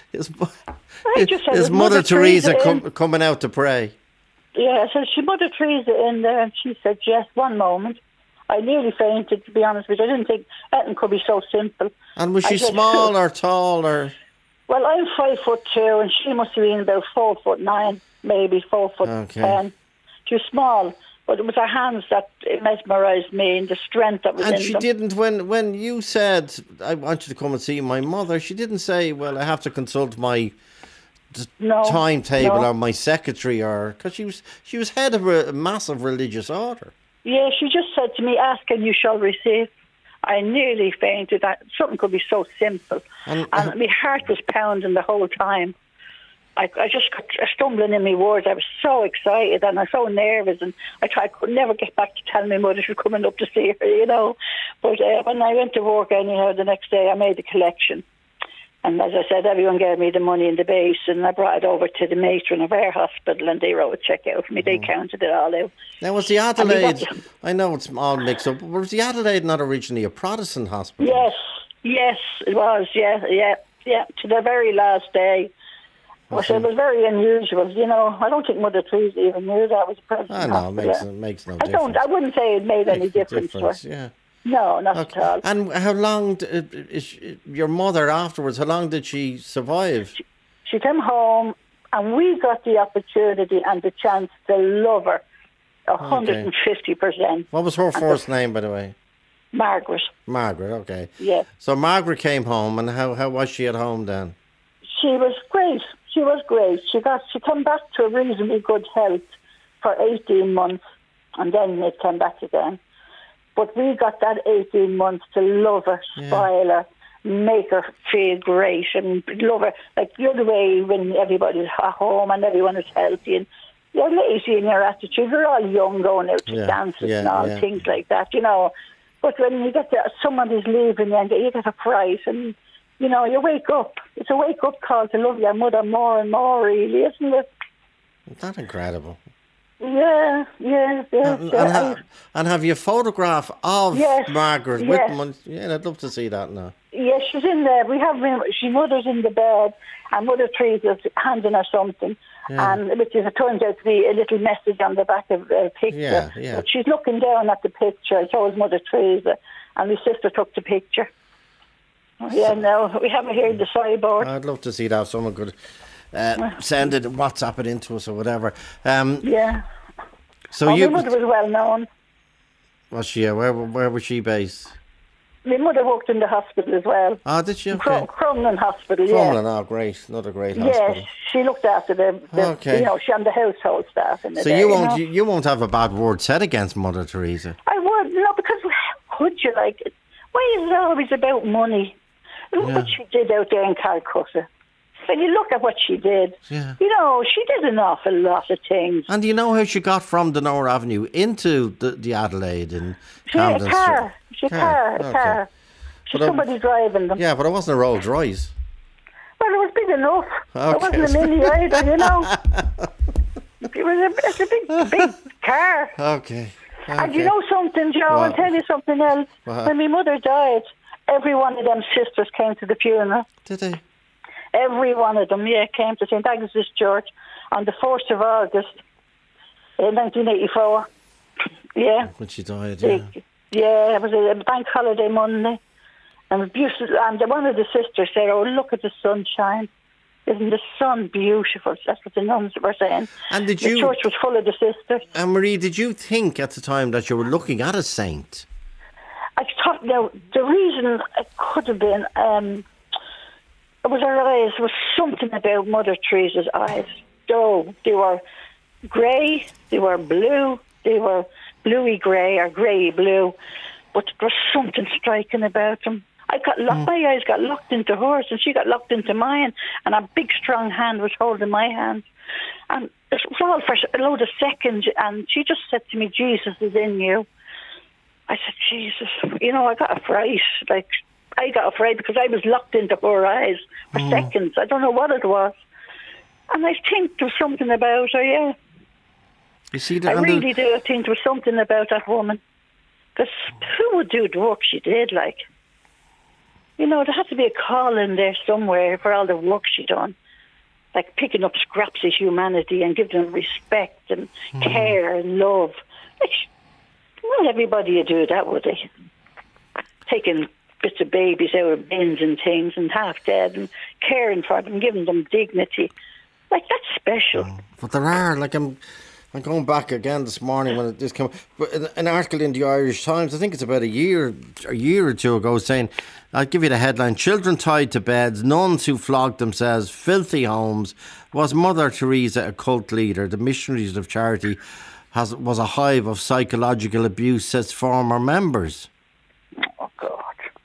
Mother Teresa coming out to pray?" Yeah, so she Mother Teresa in there, and she said, "Yes, one moment." I nearly fainted, to be honest with you. I didn't think anything could be so simple. And was she small or tall or? Well, I'm 5'2", and she must have been about 4'9", maybe 4'10". She was small, but it was her hands that mesmerised me, and the strength that was in them. And she didn't, when you said, "I want you to come and see my mother," she didn't say, "Well, I have to consult my timetable or my secretary," or because she was head of a massive religious order. Yeah, she just said to me, "Ask and you shall receive." I nearly fainted. Something could be so simple. And my heart was pounding the whole time. I just got stumbling in my words. I was so excited and I was so nervous, and I could never get back to tell my mother she was coming up to see her, you know. But when I went to work anyhow the next day, I made a collection. And as I said, everyone gave me the money in the base, and I brought it over to the matron of our hospital, and they wrote a cheque out for me. They counted it all out. Now, was the Adelaide, I know it's all mixed up, but was the Adelaide not originally a Protestant hospital? Yes, it was, yeah, to the very last day. So it was very unusual, you know. I don't think Mother Teresa even knew that was a Protestant hospital. I know, it makes no difference. I wouldn't say it made any difference to her. Yeah. No, not at all. And how long, your mother afterwards, how long did she survive? She came home, and we got the opportunity and the chance to love her 150%. What was her first name, by the way? Margaret. Margaret, okay. Yeah. So Margaret came home, and how was she at home then? She was great. She came back to a reasonably good health for 18 months, and then it came back again. But we got that 18 months to love her, spoil her, make her feel great, and love her like the other way when everybody's at home and everyone is healthy. And you're lazy in your attitude. We're all young, going out to dances and all things like that, you know. But when you get there, someone is leaving you and you get a prize, and you know, you wake up. It's a wake-up call to love your mother more and more, really, isn't it? Isn't that incredible? Yeah. And have you a photograph of Margaret Whitman? Yeah, I'd love to see that now. Yes, she's in there. Mother's in the bed, and Mother Teresa's handing her something, and it turns out to be a little message on the back of the picture. Yeah. But she's looking down at the picture. So is Mother Teresa, and my sister took the picture. Yeah, no, we have it here in the sideboard. I'd love to see that. If someone could send it, WhatsApp it into us or whatever. So my mother was well known. Was she? Where was she based? My mother worked in the hospital as well. Oh, did she? Okay. Crumlin Hospital, Crumlin, great. Another great hospital. Yes, she looked after the you know, she and the household staff in the day. So you won't have a bad word said against Mother Teresa? I would, because would you, like, why is it always about money? Look what she did out there in Calcutta. When you look at what she did, you know, she did an awful lot of things. And do you know how she got from Donora Avenue into the Adelaide and Camden Street? A car. Somebody driving them. Yeah, but it wasn't a Rolls Royce. Well, it was big enough. Okay. It wasn't a Mini either, you know. It's a big car. Okay. And you know something, Joe? I'll tell you something else. When my mother died, every one of them sisters came to the funeral. Did they? Every one of them, came to St. Agnes' Church on the 4th of August in 1984. Yeah. When she died, Yeah, it was a bank holiday Monday. And it was beautiful. And one of the sisters said, "Oh, look at the sunshine. Isn't the sun beautiful?" That's what the nuns were saying. And the church was full of the sisters. And Marie, did you think at the time that you were looking at a saint? I thought, now, the reason it could have been, it was her eyes. There was something about Mother Teresa's eyes. Oh, they were grey, they were blue, they were bluey grey or grey blue, but there was something striking about them. I got locked. My eyes got locked into hers, and she got locked into mine. And a big, strong hand was holding my hand, and it was all for a load of seconds. And she just said to me, "Jesus is in you." I said, "Jesus," you know. I got a fright. Like, I got a fright because I was locked into her eyes for seconds. I don't know what it was, and I think there was something about her. Yeah, you see that? I really do. I think there was something about that woman. Because who would do the work she did? Like, you know, there had to be a call in there somewhere for all the work she done. Like picking up scraps of humanity and giving them respect and care and love. Like, not everybody would do that, would they? Taking bits of babies out of bins and things and half dead and caring for them, giving them dignity. Like, that's special. But there are, like, I'm going back again this morning when this came up, an article in the Irish Times, I think it's about a year or two ago, saying, I'll give you the headline: "Children tied to beds, nuns who flogged themselves, filthy homes. Was Mother Teresa a cult leader? The Missionaries of Charity was a hive of psychological abuse," says former members. Oh, God.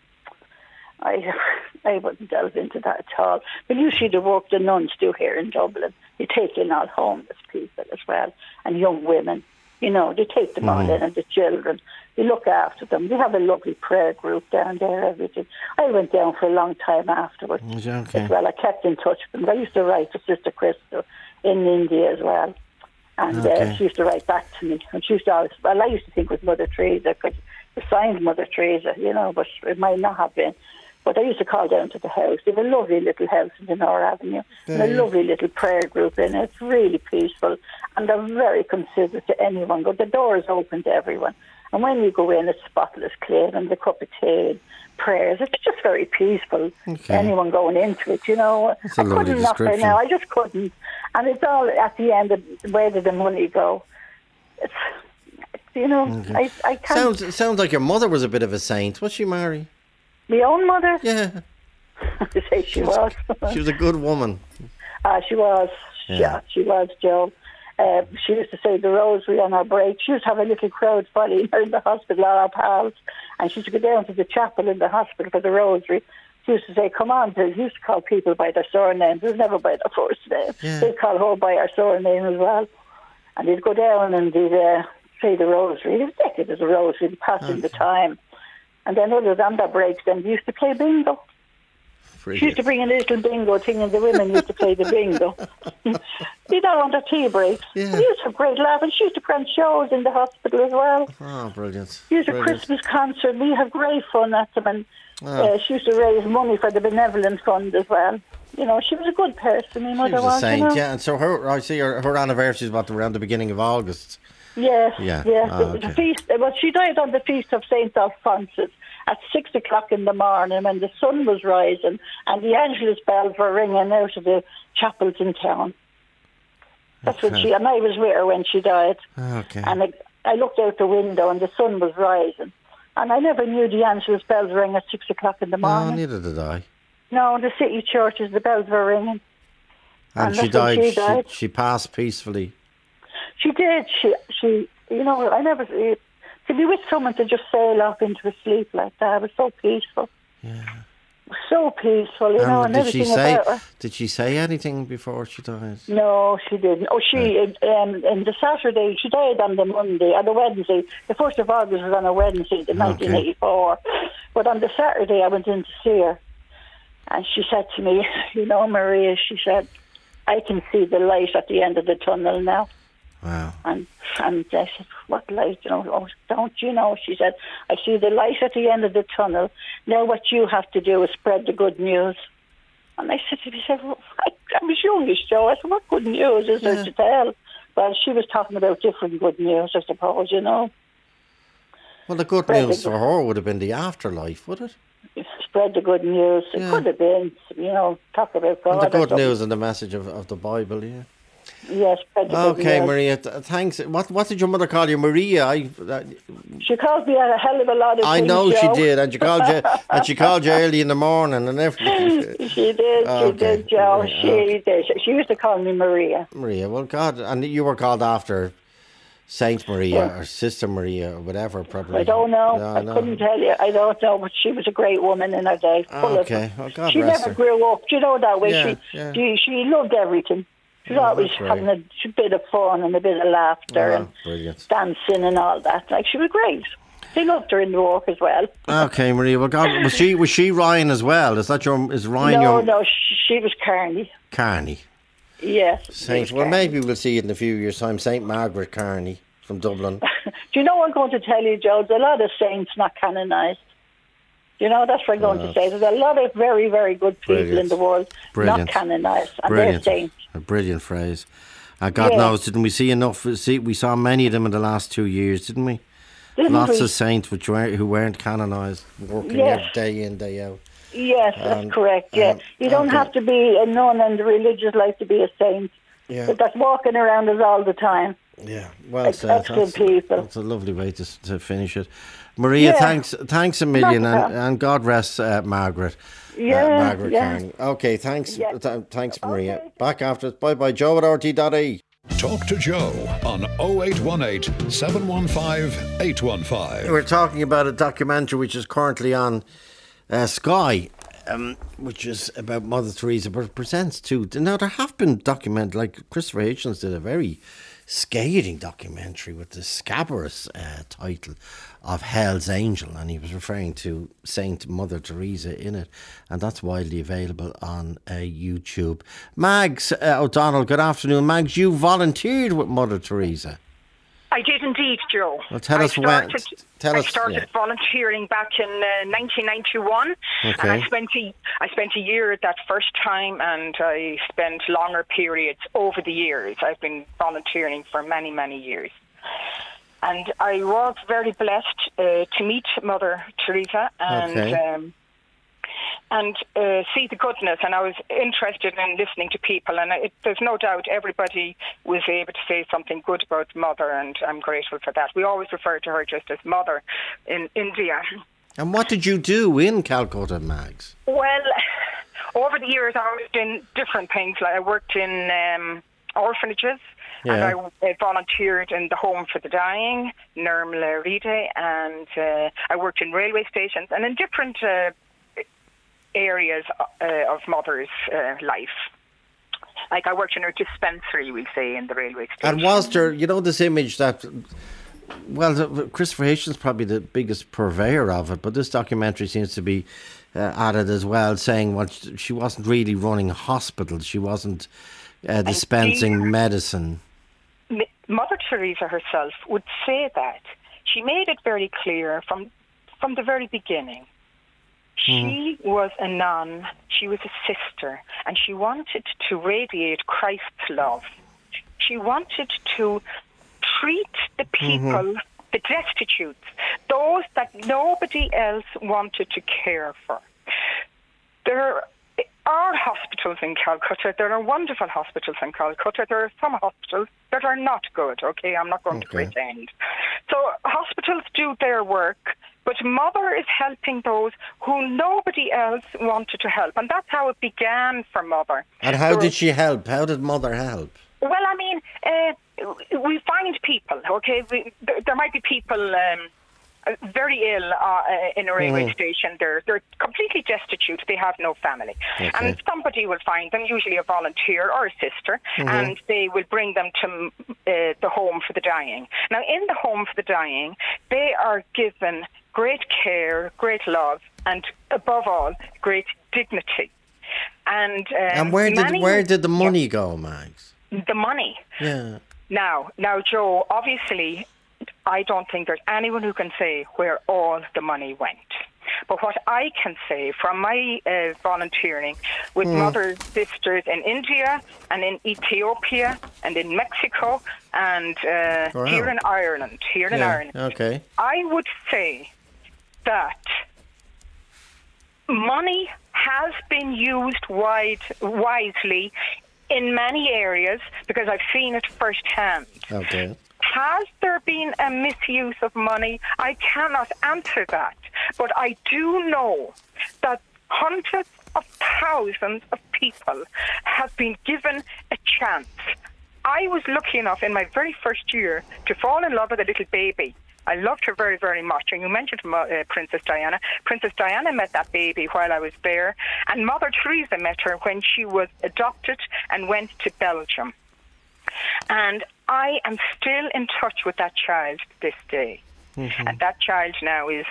I wouldn't delve into that at all. But you see the work the nuns do here in Dublin. You take in all homeless people as well, and young women. You know, they take them all in, and the children. You look after them. They have a lovely prayer group down there, everything. I went down for a long time afterwards as well. I kept in touch with them. I used to write to Sister Crystal in India as well. And she used to write back to me. And she used to always, I used to think it was Mother Teresa, because it signed Mother Teresa, you know, but it might not have been. But I used to call down to the house. They have a lovely little house in Donora Avenue, and a lovely little prayer group in it. It's really peaceful, and they're very considerate to anyone. But the door is open to everyone. And when you go in, it's spotless clean, and the cup of tea and prayers. It's just very peaceful. Anyone going into it, you know. I couldn't knock her now. I just couldn't. And it's all at the end of where did the money go? It's you know, I can't. Sounds like your mother was a bit of a saint. Was she, Mary? My own mother? Yeah. I say she was. She was a good woman. She was. Yeah, she was, Joe. She used to say the rosary on her break. She used to have a little crowd following her in the hospital, all our pals. And she used to go down to the chapel in the hospital for the rosary. She used to say, "Come on," she used to call people by their surnames. It was never by their first name. Yeah. They'd call her by her surname as well. and they'd go down and they'd say the rosary. It was decades of the rosary, passing the time. And then other than that breaks, then they used to play bingo. She used to bring in a little bingo thing, and the women used to play the bingo. They don't want their tea breaks. Yeah. They used to have great laugh, and she used to put on shows in the hospital as well. Oh, brilliant. She used a Christmas concert. We had great fun at them, and she used to raise money for the benevolent fund as well. You know, she was a good person. My mother She was a saint, you know? yeah. And so I see her anniversary is around the beginning of August. Yes, Yeah. yes. Oh, The okay. feast. Well, she died on the feast of Saint Alphonsus at 6 o'clock in the morning when the sun was rising and the Angelus bells were ringing out of the chapels in town. That's when Okay. and I was with her when she died. Okay. And I looked out the window and the sun was rising. And I never knew the Angelus bells rang at 6 o'clock in the No, morning. neither did I. No, in the city churches, the bells were ringing. And she that's when died. She passed peacefully. She did. She. You know, I never. To be with someone to just sail off into a sleep like that was so peaceful. Yeah. So peaceful, you know, and did she everything say? about her. Did she say anything before she died? No, she didn't. Oh, she in the Saturday. She died on the Monday, on the Wednesday. The 1st of August was on a Wednesday, the 1984. But on the Saturday, I went in to see her, and she said to me, "You know, Maria," she said, "I can see the light at the end of the tunnel now." Wow. And I said, "What light?" You know, "Oh, don't you know?" She said, "I see the light at the end of the tunnel. Now what you have to do is spread the good news." And I said to myself, well, I was youngish, Joe. I said, "What good news is there to tell?" Well, she was talking about different good news, I suppose, you know. Well, the good news for her would have been the afterlife, would it? Spread the good news. It could have been, you know, talk about God. And the good or news and the message of the Bible, yeah. Yes, spread the good Okay, news. Maria, thanks. What did your mother call you, Maria? She called me a hell of a lot of I things, know she Joe. did, and she called you early in the morning and everything. She did, Okay. she did, Joe. Right, She did. She used to call me Maria. Maria, well, God, and you were called after Saint Maria or Sister Maria or whatever, probably. I don't know. No, I no. couldn't tell you. I don't know, but she was a great woman in her day. Full Okay, of well, God she rest never her. grew up. You know that way. Yeah, yeah. She loved everything. She was always that's having a bit of fun and a bit of laughter Oh, and brilliant. dancing and all that. Like, she was great. They loved her in the work as well. Okay, Maria. Well, God, was she Ryan as well? Is Ryan your No, she was Carney. Carney? Yes. Saint. Well, maybe we'll see it in a few years' time. Saint Margaret Carney from Dublin. Do you know what I'm going to tell you, Joe? There's a lot of saints not canonised. You know, that's what I'm going to say. There's a lot of very, very good people Brilliant. in the world Brilliant. not canonised, and Brilliant. they're saints. A brilliant phrase. God knows, didn't we see enough? We saw many of them in the last 2 years, didn't we? Didn't Lots we? of saints who weren't canonised, working Yes. day in, day out. Yes, that's correct. Yeah, you don't have to be a nun and religious life to be a saint. Yeah. But that's walking around us all the time. Yeah, well It's said. excellent people. That's a lovely way to finish it. Maria, Yeah. thanks a million, Not and God rest Margaret. Yeah, Margaret yeah. Carney. Okay, thanks, Yeah. thanks, Maria. Back after it. Bye, Joe at RT.ie. Talk to Joe on 0818 715 815. We're talking about a documentary which is currently on Sky, which is about Mother Teresa, but it presents too. Now, there have been like Christopher Hitchens did a very scathing documentary with the scabrous title of Hell's Angel, and he was referring to Saint Mother Teresa in it, and that's widely available on YouTube. Mags O'Donnell, good afternoon. Mags, you volunteered with Mother Teresa. I did indeed, Joe. Well, tell us when. I started volunteering back in 1991, Okay. and I spent a year that first time, and I spent longer periods over the years. I've been volunteering for many, many years. And I was very blessed to meet Mother Teresa and see the goodness. And I was interested in listening to people. And there's no doubt everybody was able to say something good about Mother, and I'm grateful for that. We always refer to her just as Mother in India. And what did you do in Calcutta, Mags? Well, over the years I was in different things. Like I worked in orphanages. Yeah. And I volunteered in the Home for the Dying, Nirmala Ride, and I worked in railway stations and in different areas of Mother's life. Like I worked in a dispensary, we'll say, in the railway station. And was there, this image that, Christopher Hitchens probably the biggest purveyor of it, but this documentary seems to be added as well, saying she wasn't really running hospitals, she wasn't dispensing medicine. Mother Teresa herself would say that. She made it very clear from the very beginning. She was a nun, she was a sister, and she wanted to radiate Christ's love. She wanted to treat the people, the destitutes, those that nobody else wanted to care for. There are hospitals in Calcutta. There are wonderful hospitals in Calcutta. There are some hospitals that are not good, okay? I'm not going to pretend. So hospitals do their work, but Mother is helping those who nobody else wanted to help. And that's how it began for Mother. And how did she help? How did Mother help? Well, I mean, we find people, okay? There might be people very ill in a railway station. They're completely destitute. They have no family. Okay. And somebody will find them, usually a volunteer or a sister, and they will bring them to the home for the dying. Now, in the home for the dying, they are given great care, great love, and above all, great dignity. And where did the money go, Mags? The money? Yeah. Now, Joe, obviously, I don't think there's anyone who can say where all the money went. But what I can say from my volunteering with Mother Sisters in India and in Ethiopia and in Mexico and here in Ireland, okay. I would say that money has been used wisely in many areas because I've seen it firsthand. Okay. Has there been a misuse of money? I cannot answer that. But I do know that hundreds of thousands of people have been given a chance. I was lucky enough in my very first year to fall in love with a little baby. I loved her very, very much. And you mentioned Princess Diana. Princess Diana met that baby while I was there. And Mother Teresa met her when she was adopted and went to Belgium. And I am still in touch with that child this day. And that child now is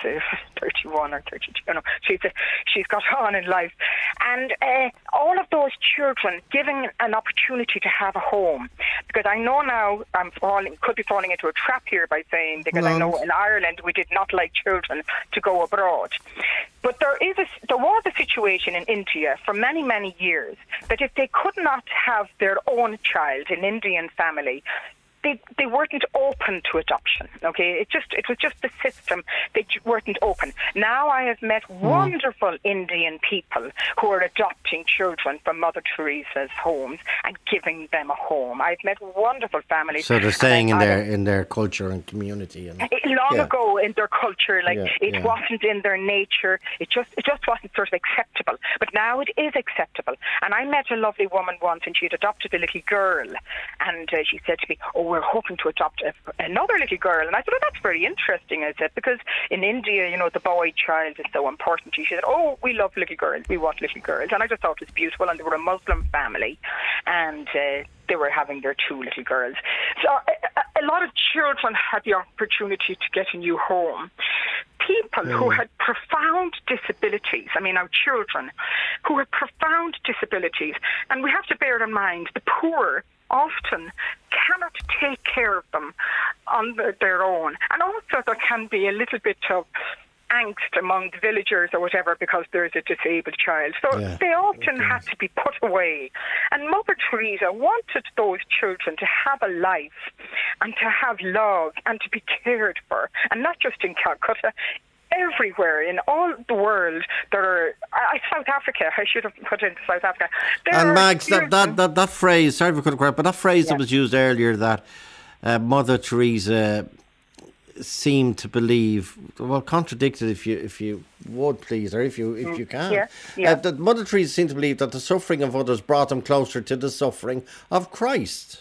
31 or 32. No, she's got on in life. And all of those children given an opportunity to have a home. Because I know now could be falling into a trap here by saying, because I know in Ireland we did not like children to go abroad. But there was a situation in India for many, many years that if they could not have their own child, an Indian family, they weren't open to adoption. Okay, it was just the system. They weren't open. Now I have met wonderful Indian people who are adopting children from Mother Teresa's homes and giving them a home. I've met wonderful families. So they're staying in their culture and community. And long ago in their culture, it wasn't in their nature. It just wasn't sort of acceptable. But now it is acceptable. And I met a lovely woman once, and she had adopted a little girl, and she said to me, "Oh, we're hoping to adopt another little girl." And I said, "Oh, that's very interesting," I said, because in India, the boy child is so important. She said, "Oh, we love little girls. We want little girls." And I just thought it was beautiful. And they were a Muslim family, and they were having their 2 little girls. So a lot of children had the opportunity to get a new home. People who had profound disabilities, our children who had profound disabilities, and we have to bear in mind the poor often cannot take care of them on their own. And also there can be a little bit of angst among the villagers or whatever because there's a disabled child. So they often had to be put away. And Mother Teresa wanted those children to have a life and to have love and to be cared for. And not just in Calcutta, everywhere in all the world. There are South Africa. I should have put in South Africa. And Mags, that phrase, sorry if I couldn't correct, but that phrase that was used earlier, that Mother Teresa seemed to believe, well, contradict it if you would please, or if you can. That Mother Teresa seemed to believe that the suffering of others brought them closer to the suffering of Christ.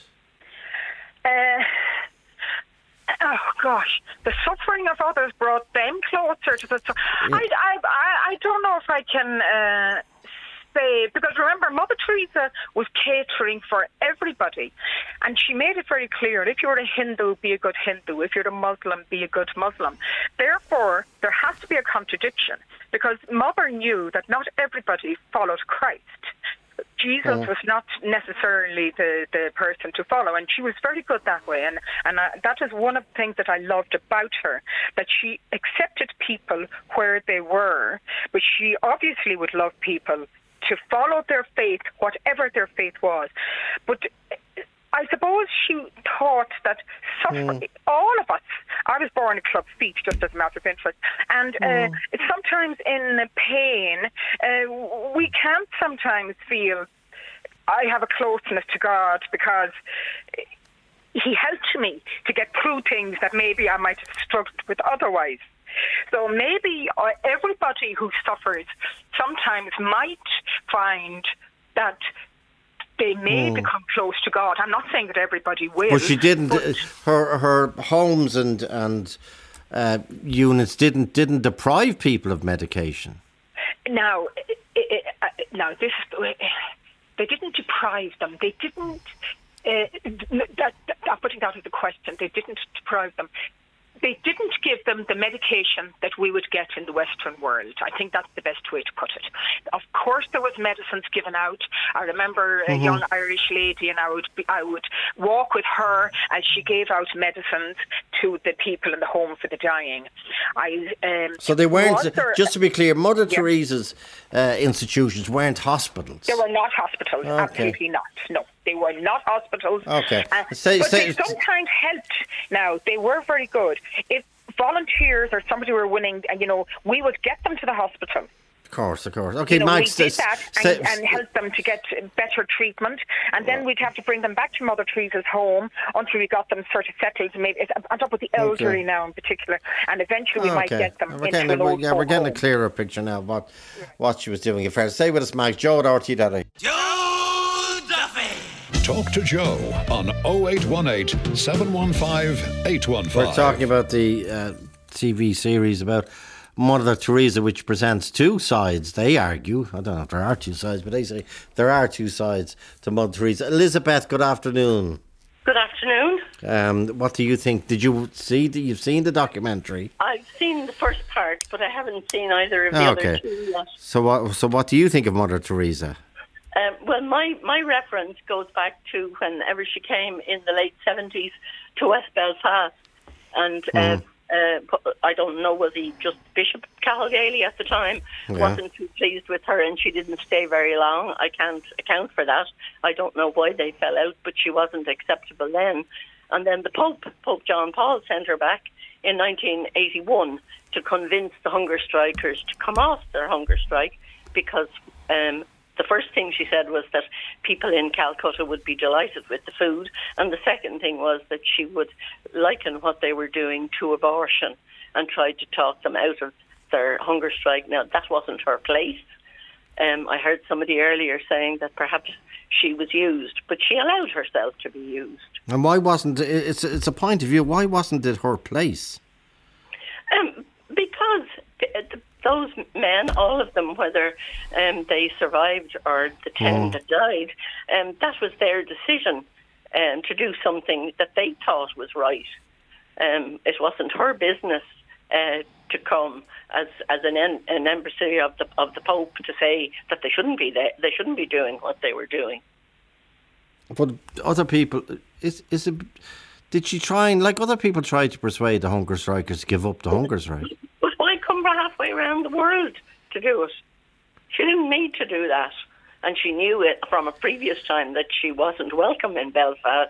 Oh gosh, the suffering of others brought them closer to the. I don't know if I can say, because remember, Mother Teresa was catering for everybody. And she made it very clear, if you're a Hindu, be a good Hindu. If you're a Muslim, be a good Muslim. Therefore, there has to be a contradiction, because Mother knew that not everybody followed Christ. Jesus was not necessarily the person to follow, and she was very good that way. And that is one of the things that I loved about her, that she accepted people where they were, but she obviously would love people to follow their faith, whatever their faith was. But I suppose she thought that all of us, I was born a club feet, just as a matter of interest, and sometimes in pain, we can sometimes feel I have a closeness to God because He helped me to get through things that maybe I might have struggled with otherwise. So maybe everybody who suffers sometimes might find that they may become close to God. I'm not saying that everybody will. But she didn't. Her homes and units didn't deprive people of medication. Now, this they didn't deprive them. They didn't. I'm putting that as a question. They didn't deprive them. They didn't give them the medication that we would get in the Western world. I think that's the best way to put it. Of course, there was medicines given out. I remember a young Irish lady, and I would walk with her as she gave out medicines to the people in the home for the dying. So they weren't, just to be clear, Mother Teresa's institutions weren't hospitals? They were not hospitals, absolutely not, no. They were not hospitals. Okay. But they sometimes helped. Now, they were very good. If volunteers or somebody were willing, we would get them to the hospital. Of course. Okay, Mike, we did that and help them to get better treatment, and then we'd have to bring them back to Mother Teresa's home until we got them sort of settled. Maybe on top of the elderly now in particular, and eventually we might get them into a local we're getting home. a clearer picture now of what she was doing. If fair, stay with us, Mike. Joe at RTE. Talk to Joe on 0818 715 815. We're talking about the TV series about Mother Teresa, which presents two sides. They argue, I don't know if there are two sides, but they say there are two sides to Mother Teresa. Elizabeth, good afternoon. Good afternoon. What do you think? Did you see? You've seen the documentary? I've seen the first part, but I haven't seen either of the other two yet. So what do you think of Mother Teresa? Well, my reference goes back to whenever she came in the late 70s to West Belfast, and I don't know, was he just Bishop Cathal Gailey at the time, wasn't too pleased with her, and she didn't stay very long. I can't account for that. I don't know why they fell out, but she wasn't acceptable then. And then the Pope John Paul, sent her back in 1981 to convince the hunger strikers to come off their hunger strike, because the first thing she said was that people in Calcutta would be delighted with the food, and the second thing was that she would liken what they were doing to abortion and tried to talk them out of their hunger strike. Now, that wasn't her place. I heard somebody earlier saying that perhaps she was used, but she allowed herself to be used. And why wasn't it? It's a point of view. Why wasn't it her place? Because those men, all of them, whether they survived or the 10 that died, that was their decision to do something that they thought was right. It wasn't her business to come as an embassy of the Pope to say that they shouldn't be there, they shouldn't be doing what they were doing. But other people, did she try and, like other people, tried to persuade the hunger strikers to give up the hunger strike? But why come halfway around the world to do it? She didn't need to do that, and she knew it from a previous time that she wasn't welcome in Belfast.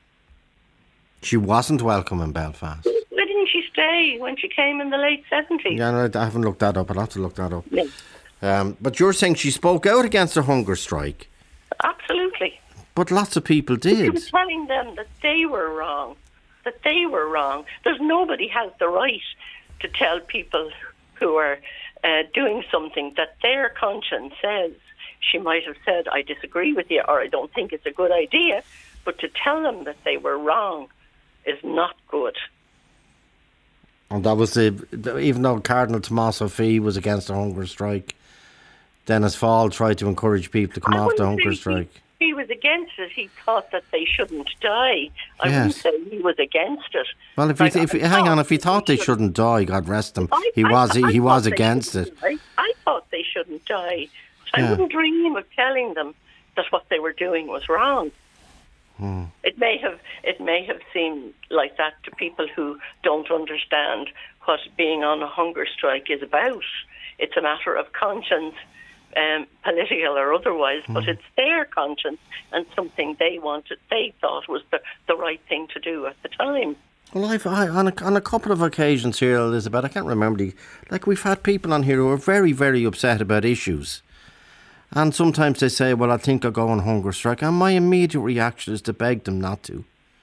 She wasn't welcome in Belfast. Why didn't she stay when she came in the late 70s? Yeah, no, I haven't looked that up. I'll have to look that up. Yeah. But you're saying she spoke out against the hunger strike? Absolutely. But lots of people did. She was telling them that they were wrong. That they were wrong. There's nobody has the right to tell people who are doing something that their conscience says. She might have said, I disagree with you, or I don't think it's a good idea, but to tell them that they were wrong is not good. And that was even though Cardinal Tommaso Fee was against the hunger strike, Dennis Fall tried to encourage people to come off the hunger strike. He was against it. He thought that they shouldn't die. I wouldn't say he was against it. Well, if he thought they shouldn't die, God rest him, he was against it. I thought they shouldn't die. I wouldn't dream of telling them that what they were doing was wrong. It may have seemed like that to people who don't understand what being on a hunger strike is about. It's a matter of conscience, political or otherwise, but it's their conscience and something they thought was the right thing to do at the time. Well, on a couple of occasions here, Elizabeth, I can't remember we've had people on here who are very, very upset about issues. And sometimes they say, well, I think I'll go on hunger strike. And my immediate reaction is to beg them not to.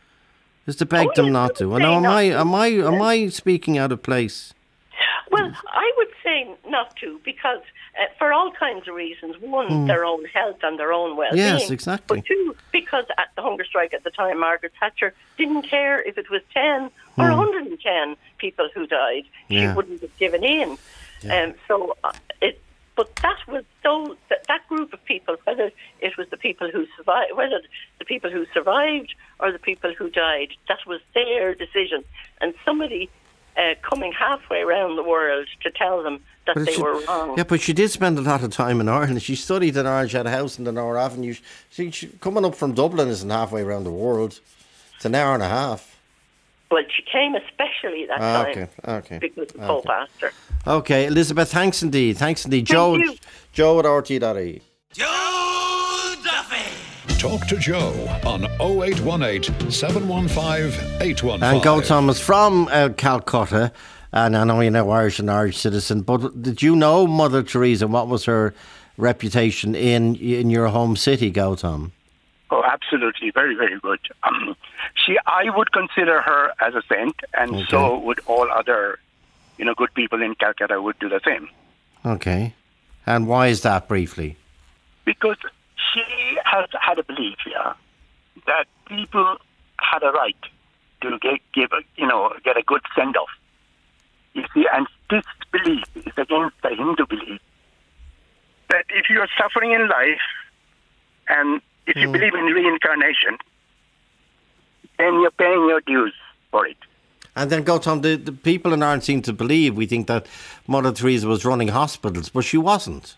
And now, am I speaking out of place? Well, I would say not to, because for all kinds of reasons. One, their own health and their own well-being. Yes, exactly. But two, because at the hunger strike at the time, Margaret Thatcher didn't care if it was 10 or 110 people who died. She wouldn't have given in. But that was that group of people, whether it was the people who survived, whether the people who survived or the people who died, that was their decision. And somebody coming halfway around the world to tell them that they were wrong. Yeah, but she did spend a lot of time in Ireland. She studied in Ireland. She had a house in the North Avenue. She coming up from Dublin isn't halfway around the world. It's an hour and a half. Well, she came especially that time because the Pope asked her. Okay, Elizabeth, thanks indeed. Joe at RT.ie. Joe Duffy. Talk to Joe on 0818 715 815. And Go Thomas from Calcutta. And I know you're now Irish and Irish citizen, but did you know Mother Teresa? What was her reputation in your home city, Go Tom? Oh, absolutely. Very, very good. I would consider her as a saint, and so would all other, good people in Calcutta would do the same. Okay. And why is that, briefly? Because she has had a belief, that people had a right to get a good send-off. You see, and this belief is against the Hindu belief that if you are suffering in life and if you believe in reincarnation, then you're paying your dues for it. And then, Gautam, the people in Ireland seem to believe, we think that Mother Teresa was running hospitals, but she wasn't.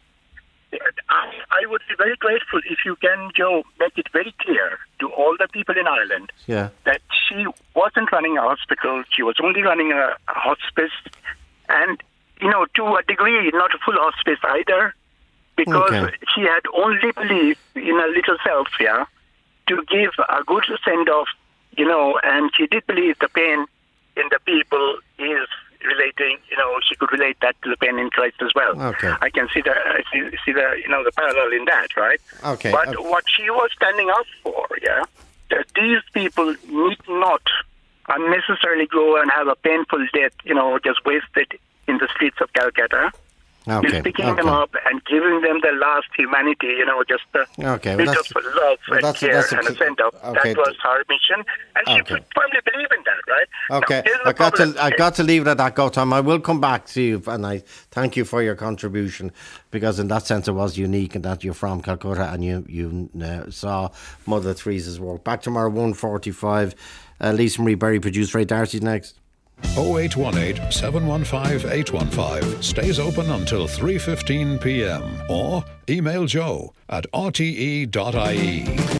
I would be very grateful if you can, Joe, make it very clear to all the people in Ireland that she wasn't running a hospital, she was only running a hospice, and, to a degree, not a full hospice either, because she had only believed in her little self, to give a good send-off, and she did believe the pain in the people is relating, she could relate that to the pain in Christ as well. Okay. I can see the parallel in that, right? Okay. But what she was standing up for, that these people need not unnecessarily go and have a painful death, just wasted in the streets of Calcutta. Okay. Picking them up and giving them the last humanity, just a bit of love and care and a send-off. That was her mission, and she firmly believed in that, right? Okay, now, I got to leave it at that, Gautam. I will come back to you, and I thank you for your contribution, because in that sense it was unique, in that you're from Calcutta and you saw Mother Teresa's work. Back tomorrow, 1:45. Lisa Marie Berry, producer Ray Darcy's next. 0818 715 815 stays open until 3:15 p.m. or email joe at rte.ie.